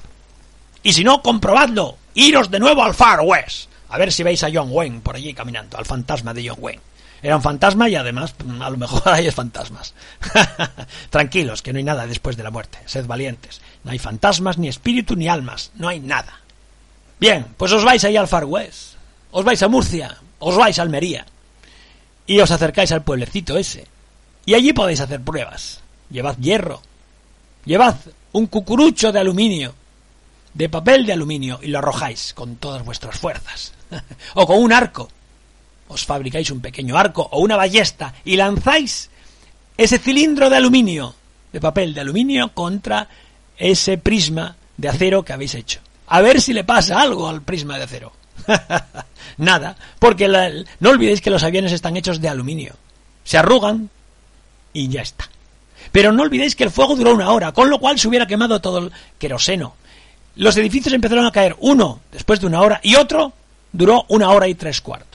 Y si no, comprobadlo, iros de nuevo al Far West, a ver si veis a John Wayne por allí caminando, al fantasma de John Wayne. Era un fantasma y además a lo mejor hay fantasmas. Tranquilos, que no hay nada después de la muerte, sed valientes. No hay fantasmas, ni espíritu, ni almas, no hay nada. Bien, pues os vais ahí al Far West, os vais a Murcia, os vais a Almería y os acercáis al pueblecito ese. Y allí podéis hacer pruebas. Llevad hierro, llevad un cucurucho de aluminio, de papel de aluminio, y lo arrojáis con todas vuestras fuerzas. O con un arco. Os fabricáis un pequeño arco o una ballesta y lanzáis ese cilindro de aluminio, de papel de aluminio, contra ese prisma de acero que habéis hecho. A ver si le pasa algo al prisma de acero. Nada, porque no olvidéis que los aviones están hechos de aluminio. Se arrugan y ya está. Pero no olvidéis que el fuego duró 1 hora, con lo cual se hubiera quemado todo el queroseno. Los edificios empezaron a caer, uno después de 1 hora y otro duró 1 hora y 3/4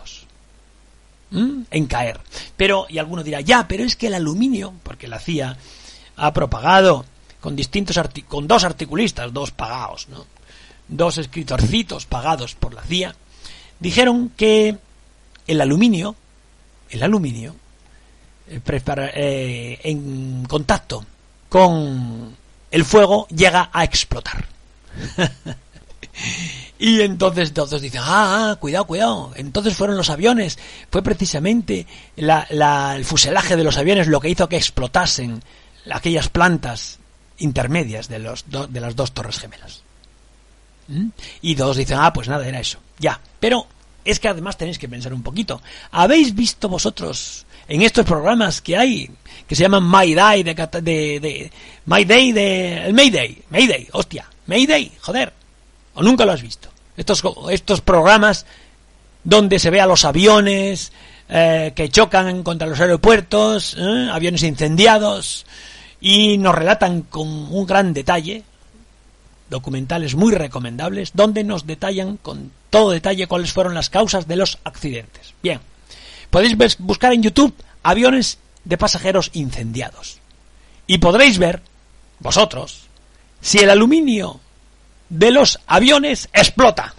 en caer. Pero, y alguno dirá, ya, pero es que el aluminio, porque la CIA ha propagado con con 2 articulistas, 2 pagados, ¿no? 2 escritorcitos pagados por la CIA, dijeron que el aluminio en contacto con el fuego llega a explotar. Y entonces todos dicen, cuidado, entonces fueron los aviones, fue precisamente el fuselaje de los aviones lo que hizo que explotasen aquellas plantas intermedias de las 2 torres gemelas. Y todos dicen, pues nada, era eso, ya. Pero es que además tenéis que pensar un poquito. ¿Habéis visto vosotros en estos programas que hay, que se llaman Mayday, Mayday, hostia, Mayday, joder, o nunca lo has visto? Estos programas donde se ve a los aviones que chocan contra los aeropuertos, aviones incendiados, y nos relatan con un gran detalle, documentales muy recomendables, donde nos detallan con todo detalle cuáles fueron las causas de los accidentes. Bien, podéis buscar en YouTube aviones de pasajeros incendiados y podréis ver vosotros si el aluminio de los aviones explota.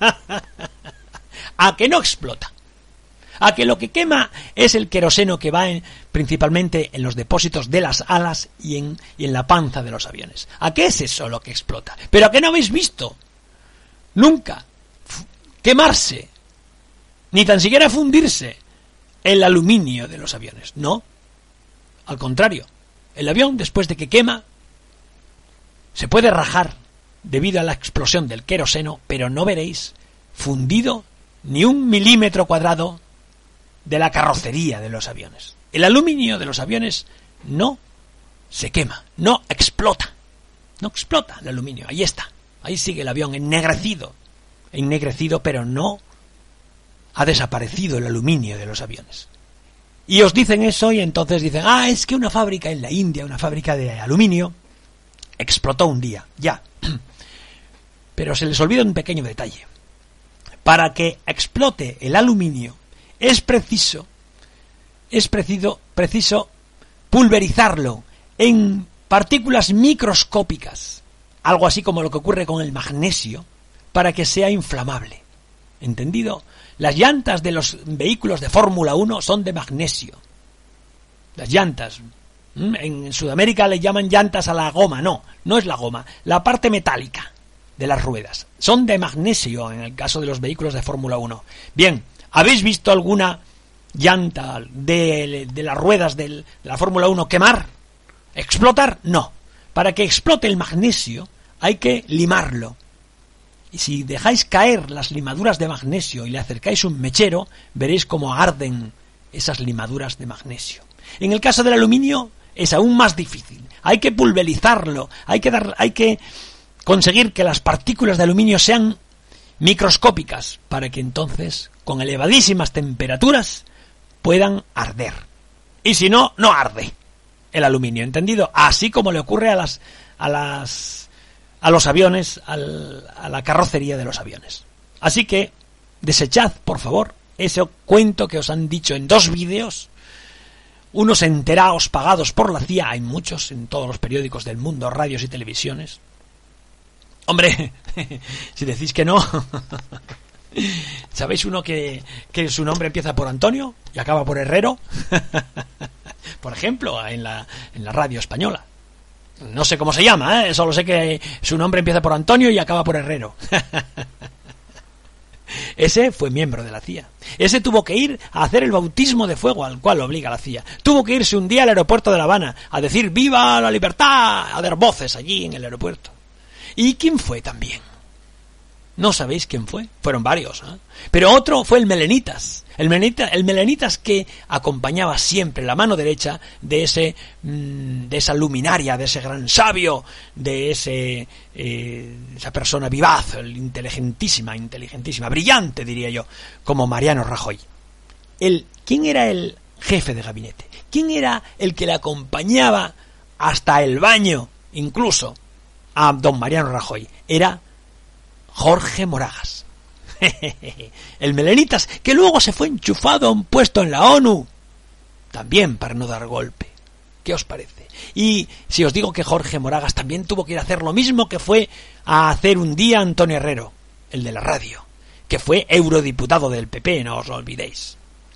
¿A que no explota? A que lo que quema es el queroseno que va principalmente en los depósitos de las alas y en la panza de los aviones. ¿A qué es eso lo que explota? Pero ¿a qué no habéis visto nunca quemarse, ni tan siquiera fundirse, el aluminio de los aviones? No, al contrario, el avión después de que quema se puede rajar debido a la explosión del queroseno, pero no veréis fundido ni 1 milímetro cuadrado de la carrocería de los aviones. El aluminio de los aviones no se quema, no explota el aluminio, ahí está, ahí sigue el avión ennegrecido, pero no ha desaparecido el aluminio de los aviones. Y os dicen eso y entonces dicen, es que una fábrica en la India, una fábrica de aluminio, explotó un día, ya. Pero se les olvida un pequeño detalle. Para que explote el aluminio es preciso pulverizarlo en partículas microscópicas, algo así como lo que ocurre con el magnesio, para que sea inflamable. ¿entendido? Las llantas de los vehículos de Fórmula 1 son de magnesio. Las llantas. En Sudamérica le llaman llantas a la goma. No es la goma. La parte metálica de las ruedas. Son de magnesio en el caso de los vehículos de Fórmula 1. Bien, ¿habéis visto alguna llanta de las ruedas de la Fórmula 1 quemar? ¿Explotar? No. Para que explote el magnesio hay que limarlo. Y si dejáis caer las limaduras de magnesio y le acercáis un mechero, veréis cómo arden esas limaduras de magnesio. En el caso del aluminio es aún más difícil. Hay que pulverizarlo, hay que conseguir que las partículas de aluminio sean microscópicas para que entonces, con elevadísimas temperaturas, puedan arder. Y si no, no arde el aluminio, ¿entendido? Así como le ocurre a los aviones, a la carrocería de los aviones. Así que desechad, por favor, ese cuento que os han dicho en 2 vídeos, unos enterados pagados por la CIA, hay muchos en todos los periódicos del mundo, radios y televisiones. Hombre, si decís que no, ¿sabéis uno que su nombre empieza por Antonio y acaba por Herrero? Por ejemplo, en la radio española. No sé cómo se llama, solo sé que su nombre empieza por Antonio y acaba por Herrero. Ese fue miembro de la CIA. Ese tuvo que ir a hacer el bautismo de fuego al cual lo obliga la CIA. Tuvo que irse un día al aeropuerto de La Habana a decir ¡viva la libertad! A dar voces allí en el aeropuerto. ¿Y quién fue también? ¿No sabéis quién fue? Fueron varios, pero otro fue el Melenitas. El Melenitas que acompañaba siempre la mano derecha de esa luminaria, de ese gran sabio, de esa persona vivaz, inteligentísima, brillante, diría yo, como Mariano Rajoy. ¿Quién era el jefe de gabinete? ¿Quién era el que le acompañaba hasta el baño, incluso, a don Mariano Rajoy? Era Jorge Moragas. El Melenitas, que luego se fue enchufado a un puesto en la ONU, también para no dar golpe. ¿Qué os parece? Y si os digo que Jorge Moragas también tuvo que ir a hacer lo mismo que fue a hacer un día Antonio Herrero, el de la radio, que fue eurodiputado del PP, no os lo olvidéis.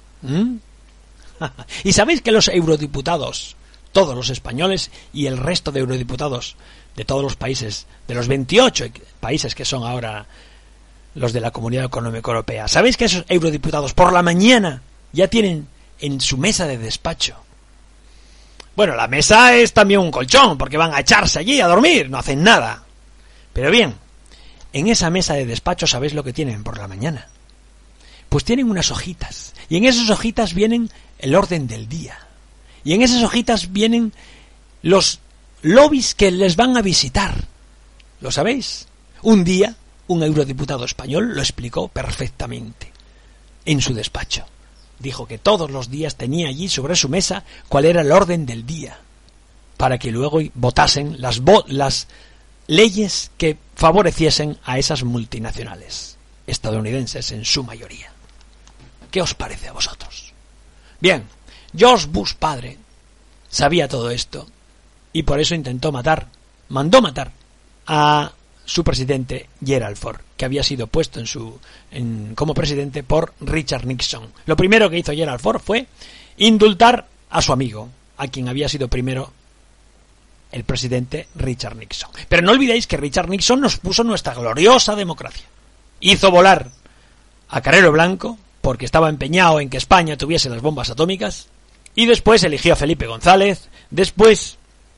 Y sabéis que los eurodiputados, todos los españoles y el resto de eurodiputados de todos los países, de los 28 países que son ahora los de la Comunidad Económica Europea, ¿sabéis que esos eurodiputados por la mañana ya tienen en su mesa de despacho? Bueno, la mesa es también un colchón, porque van a echarse allí a dormir, no hacen nada. Pero bien, en esa mesa de despacho, ¿sabéis lo que tienen por la mañana? Pues tienen unas hojitas, y en esas hojitas vienen el orden del día. Y en esas hojitas vienen los lobbies que les van a visitar. ¿Lo sabéis? Un día, un eurodiputado español lo explicó perfectamente en su despacho. Dijo que todos los días tenía allí sobre su mesa cuál era el orden del día, para que luego votasen las leyes que favoreciesen a esas multinacionales estadounidenses en su mayoría. ¿Qué os parece a vosotros? Bien, George Bush padre sabía todo esto y por eso mandó matar a su presidente Gerald Ford, que había sido puesto como presidente por Richard Nixon. Lo primero que hizo Gerald Ford fue indultar a su amigo, a quien había sido primero el presidente Richard Nixon. Pero no olvidéis que Richard Nixon nos puso nuestra gloriosa democracia. Hizo volar a Carrero Blanco porque estaba empeñado en que España tuviese las bombas atómicas, y después eligió a Felipe González. Después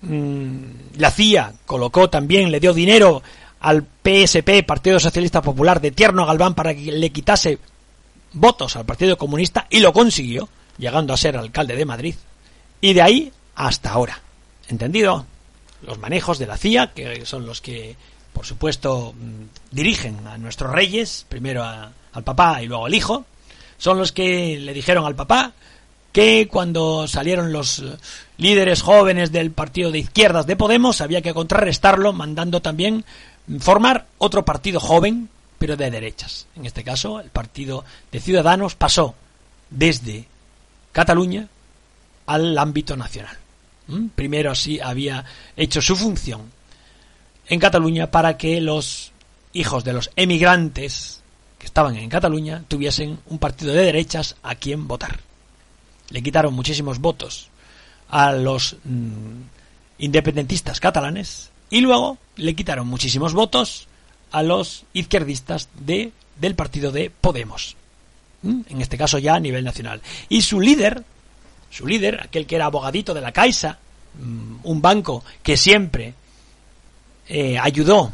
la CIA le dio dinero al PSP, Partido Socialista Popular, de Tierno Galván, para que le quitase votos al Partido Comunista, y lo consiguió, llegando a ser alcalde de Madrid. Y de ahí hasta ahora, ¿entendido? Los manejos de la CIA, que son los que, por supuesto, dirigen a nuestros reyes, primero al papá y luego al hijo, son los que le dijeron al papá que cuando salieron los líderes jóvenes del partido de izquierdas de Podemos había que contrarrestarlo, mandando también formar otro partido joven, pero de derechas. En este caso, el partido de Ciudadanos pasó desde Cataluña al ámbito nacional. Primero así había hecho su función en Cataluña para que los hijos de los emigrantes, que estaban en Cataluña tuviesen un partido de derechas a quien votar. Le quitaron muchísimos votos a los independentistas catalanes y luego le quitaron muchísimos votos a los izquierdistas del partido de Podemos, en este caso ya a nivel nacional. Y su líder, aquel que era abogadito de la Caixa, un banco que siempre ayudó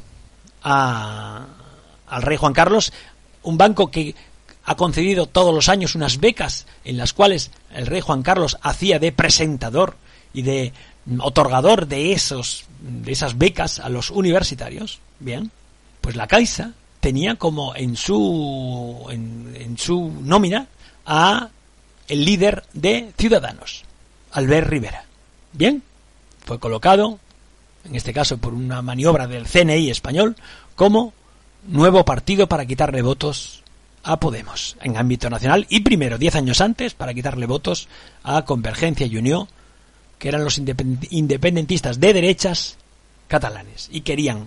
al rey Juan Carlos, un banco que ha concedido todos los años unas becas en las cuales el rey Juan Carlos hacía de presentador y de otorgador de esas becas a los universitarios. Bien, pues la Caixa tenía como en su nómina a el líder de Ciudadanos, Albert Rivera. Bien, fue colocado, en este caso por una maniobra del CNI español, como nuevo partido para quitarle votos a Podemos en ámbito nacional, y primero, 10 años antes, para quitarle votos a Convergencia y Unió, que eran los independentistas de derechas catalanes, y querían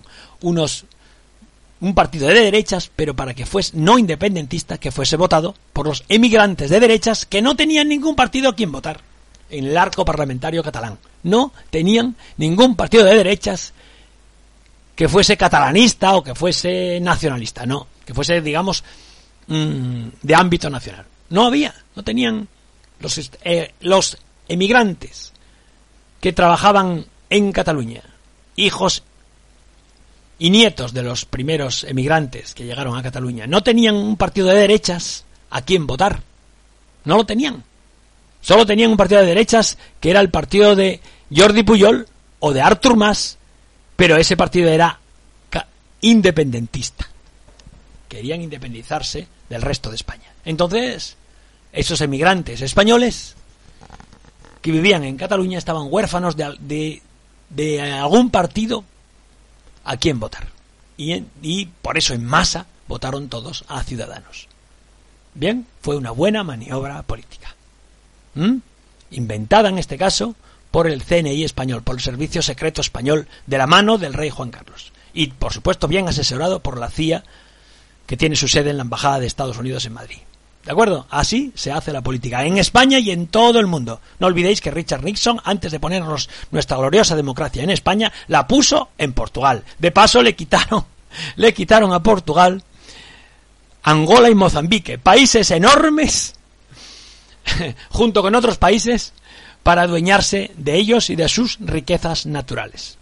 un partido de derechas, pero para que fuese no independentista, que fuese votado por los emigrantes de derechas que no tenían ningún partido a quien votar en el arco parlamentario catalán. No tenían ningún partido de derechas que fuese catalanista o que fuese nacionalista, no, que fuese, digamos, de ámbito nacional. No tenían los emigrantes que trabajaban en Cataluña, hijos y nietos de los primeros emigrantes que llegaron a Cataluña, no tenían un partido de derechas a quien votar. No lo tenían. Solo tenían un partido de derechas, que era el partido de Jordi Pujol o de Artur Mas, pero ese partido era independentista. Querían independizarse del resto de España. Entonces, esos emigrantes españoles que vivían en Cataluña estaban huérfanos de algún partido a quién votar. Y por eso en masa votaron todos a Ciudadanos. Bien, fue una buena maniobra política. Inventada en este caso por el CNI español, por el Servicio Secreto Español, de la mano del rey Juan Carlos. Y por supuesto bien asesorado por la CIA, que tiene su sede en la Embajada de Estados Unidos en Madrid. ¿De acuerdo? Así se hace la política en España y en todo el mundo. No olvidéis que Richard Nixon, antes de ponernos nuestra gloriosa democracia en España, la puso en Portugal. De paso le quitaron a Portugal Angola y Mozambique, países enormes, junto con otros países, para adueñarse de ellos y de sus riquezas naturales.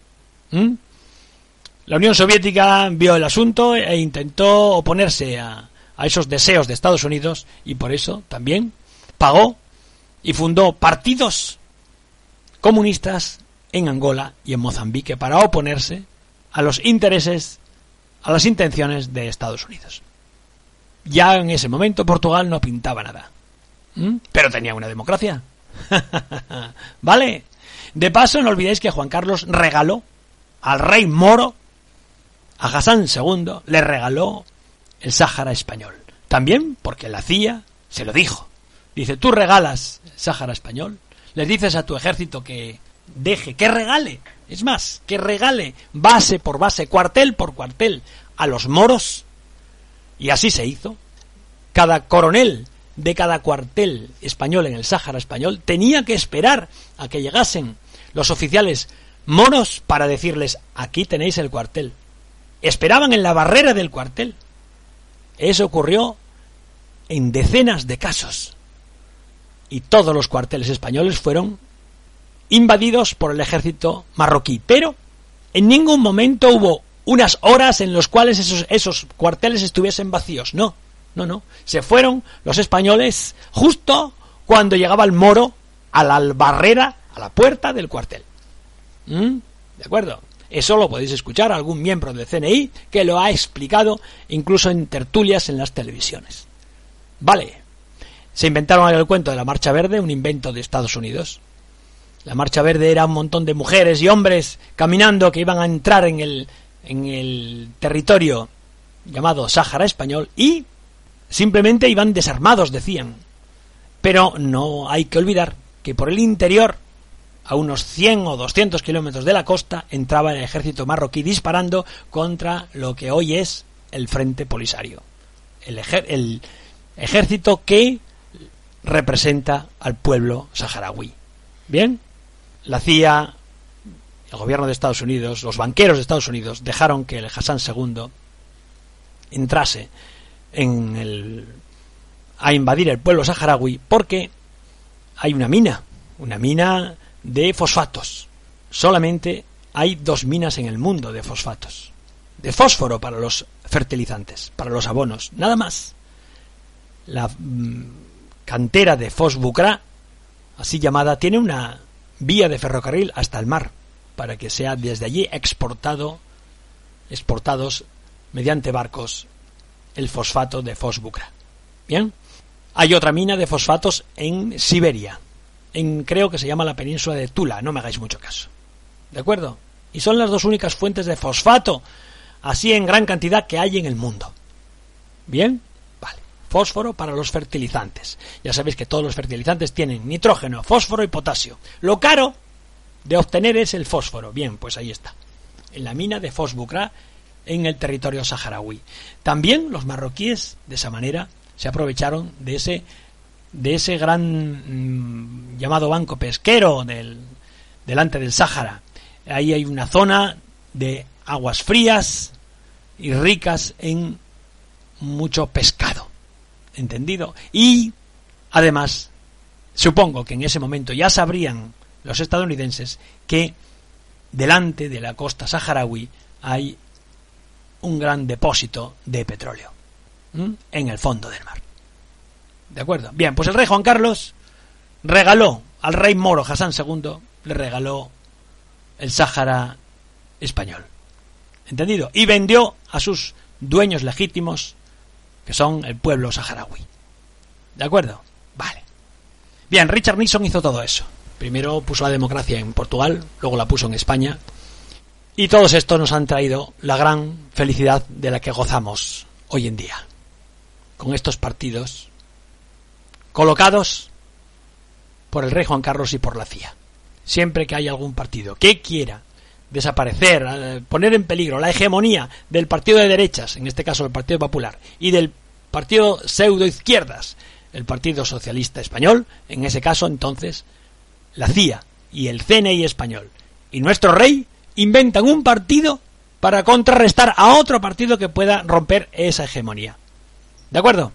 La Unión Soviética vio el asunto e intentó oponerse a esos deseos de Estados Unidos, y por eso también pagó y fundó partidos comunistas en Angola y en Mozambique para oponerse a los intereses, a las intenciones de Estados Unidos. Ya en ese momento Portugal no pintaba nada, pero tenía una democracia. ¿Vale? De paso, no olvidéis que Juan Carlos regaló al rey moro, a Hassan II, le regaló el Sáhara español. También porque la CIA se lo dijo. Dice, tú regalas el Sáhara español, les dices a tu ejército que deje, que regale, es más, que regale base por base, cuartel por cuartel a los moros, y así se hizo. Cada coronel de cada cuartel español en el Sáhara español tenía que esperar a que llegasen los oficiales moros para decirles, aquí tenéis el cuartel. Esperaban en la barrera del cuartel. Eso ocurrió en decenas de casos. Y todos los cuarteles españoles fueron invadidos por el ejército marroquí. Pero en ningún momento hubo unas horas en las cuales esos cuarteles estuviesen vacíos. No. Se fueron los españoles justo cuando llegaba el moro a la barrera, a la puerta del cuartel. ¿De acuerdo? Eso lo podéis escuchar a algún miembro del CNI que lo ha explicado incluso en tertulias en las televisiones. Vale, se inventaron el cuento de la Marcha Verde, un invento de Estados Unidos. La Marcha Verde era un montón de mujeres y hombres caminando que iban a entrar en el territorio llamado Sáhara español y simplemente iban desarmados, decían. Pero no hay que olvidar que por el interior, a unos 100 o 200 kilómetros de la costa, entraba el ejército marroquí disparando contra lo que hoy es el Frente Polisario. el ejército que representa al pueblo saharaui. Bien, la CIA, el gobierno de Estados Unidos, los banqueros de Estados Unidos dejaron que el Hassan II entrase a invadir el pueblo saharaui porque hay una mina de fosfatos. Solamente hay 2 minas en el mundo de fosfatos, de fósforo para los fertilizantes, para los abonos, nada más. La cantera de Fos Bucra, así llamada, tiene una vía de ferrocarril hasta el mar para que sea desde allí exportados mediante barcos el fosfato de Fos Bucra. Bien, hay otra mina de fosfatos en Siberia, creo que se llama la península de Tula, no me hagáis mucho caso. ¿De acuerdo? Y son las 2 únicas fuentes de fosfato, así en gran cantidad, que hay en el mundo. ¿Bien? Vale. Fósforo para los fertilizantes. Ya sabéis que todos los fertilizantes tienen nitrógeno, fósforo y potasio. Lo caro de obtener es el fósforo. Bien, pues ahí está. En la mina de Fos Bucra, en el territorio saharaui. También los marroquíes, de esa manera, se aprovecharon de ese gran llamado banco pesquero delante del Sáhara. Ahí hay una zona de aguas frías y ricas en mucho pescado, ¿entendido? Y además, supongo que en ese momento ya sabrían los estadounidenses que delante de la costa saharaui hay un gran depósito de petróleo en el fondo del mar. ¿De acuerdo? Bien, pues el rey Juan Carlos regaló al rey moro Hassan II, le regaló el Sáhara español, ¿entendido? Y vendió a sus dueños legítimos, que son el pueblo saharaui. ¿De acuerdo? Vale. Bien, Richard Nixon hizo todo eso. Primero puso la democracia en Portugal, luego la puso en España, y todos estos nos han traído la gran felicidad de la que gozamos hoy en día, con estos partidos colocados por el rey Juan Carlos y por la CIA. Siempre que hay algún partido que quiera desaparecer, poner en peligro la hegemonía del partido de derechas, en este caso el Partido Popular, y del partido pseudo-izquierdas, el Partido Socialista Español, en ese caso entonces la CIA y el CNI español y nuestro rey inventan un partido para contrarrestar a otro partido que pueda romper esa hegemonía. ¿De acuerdo?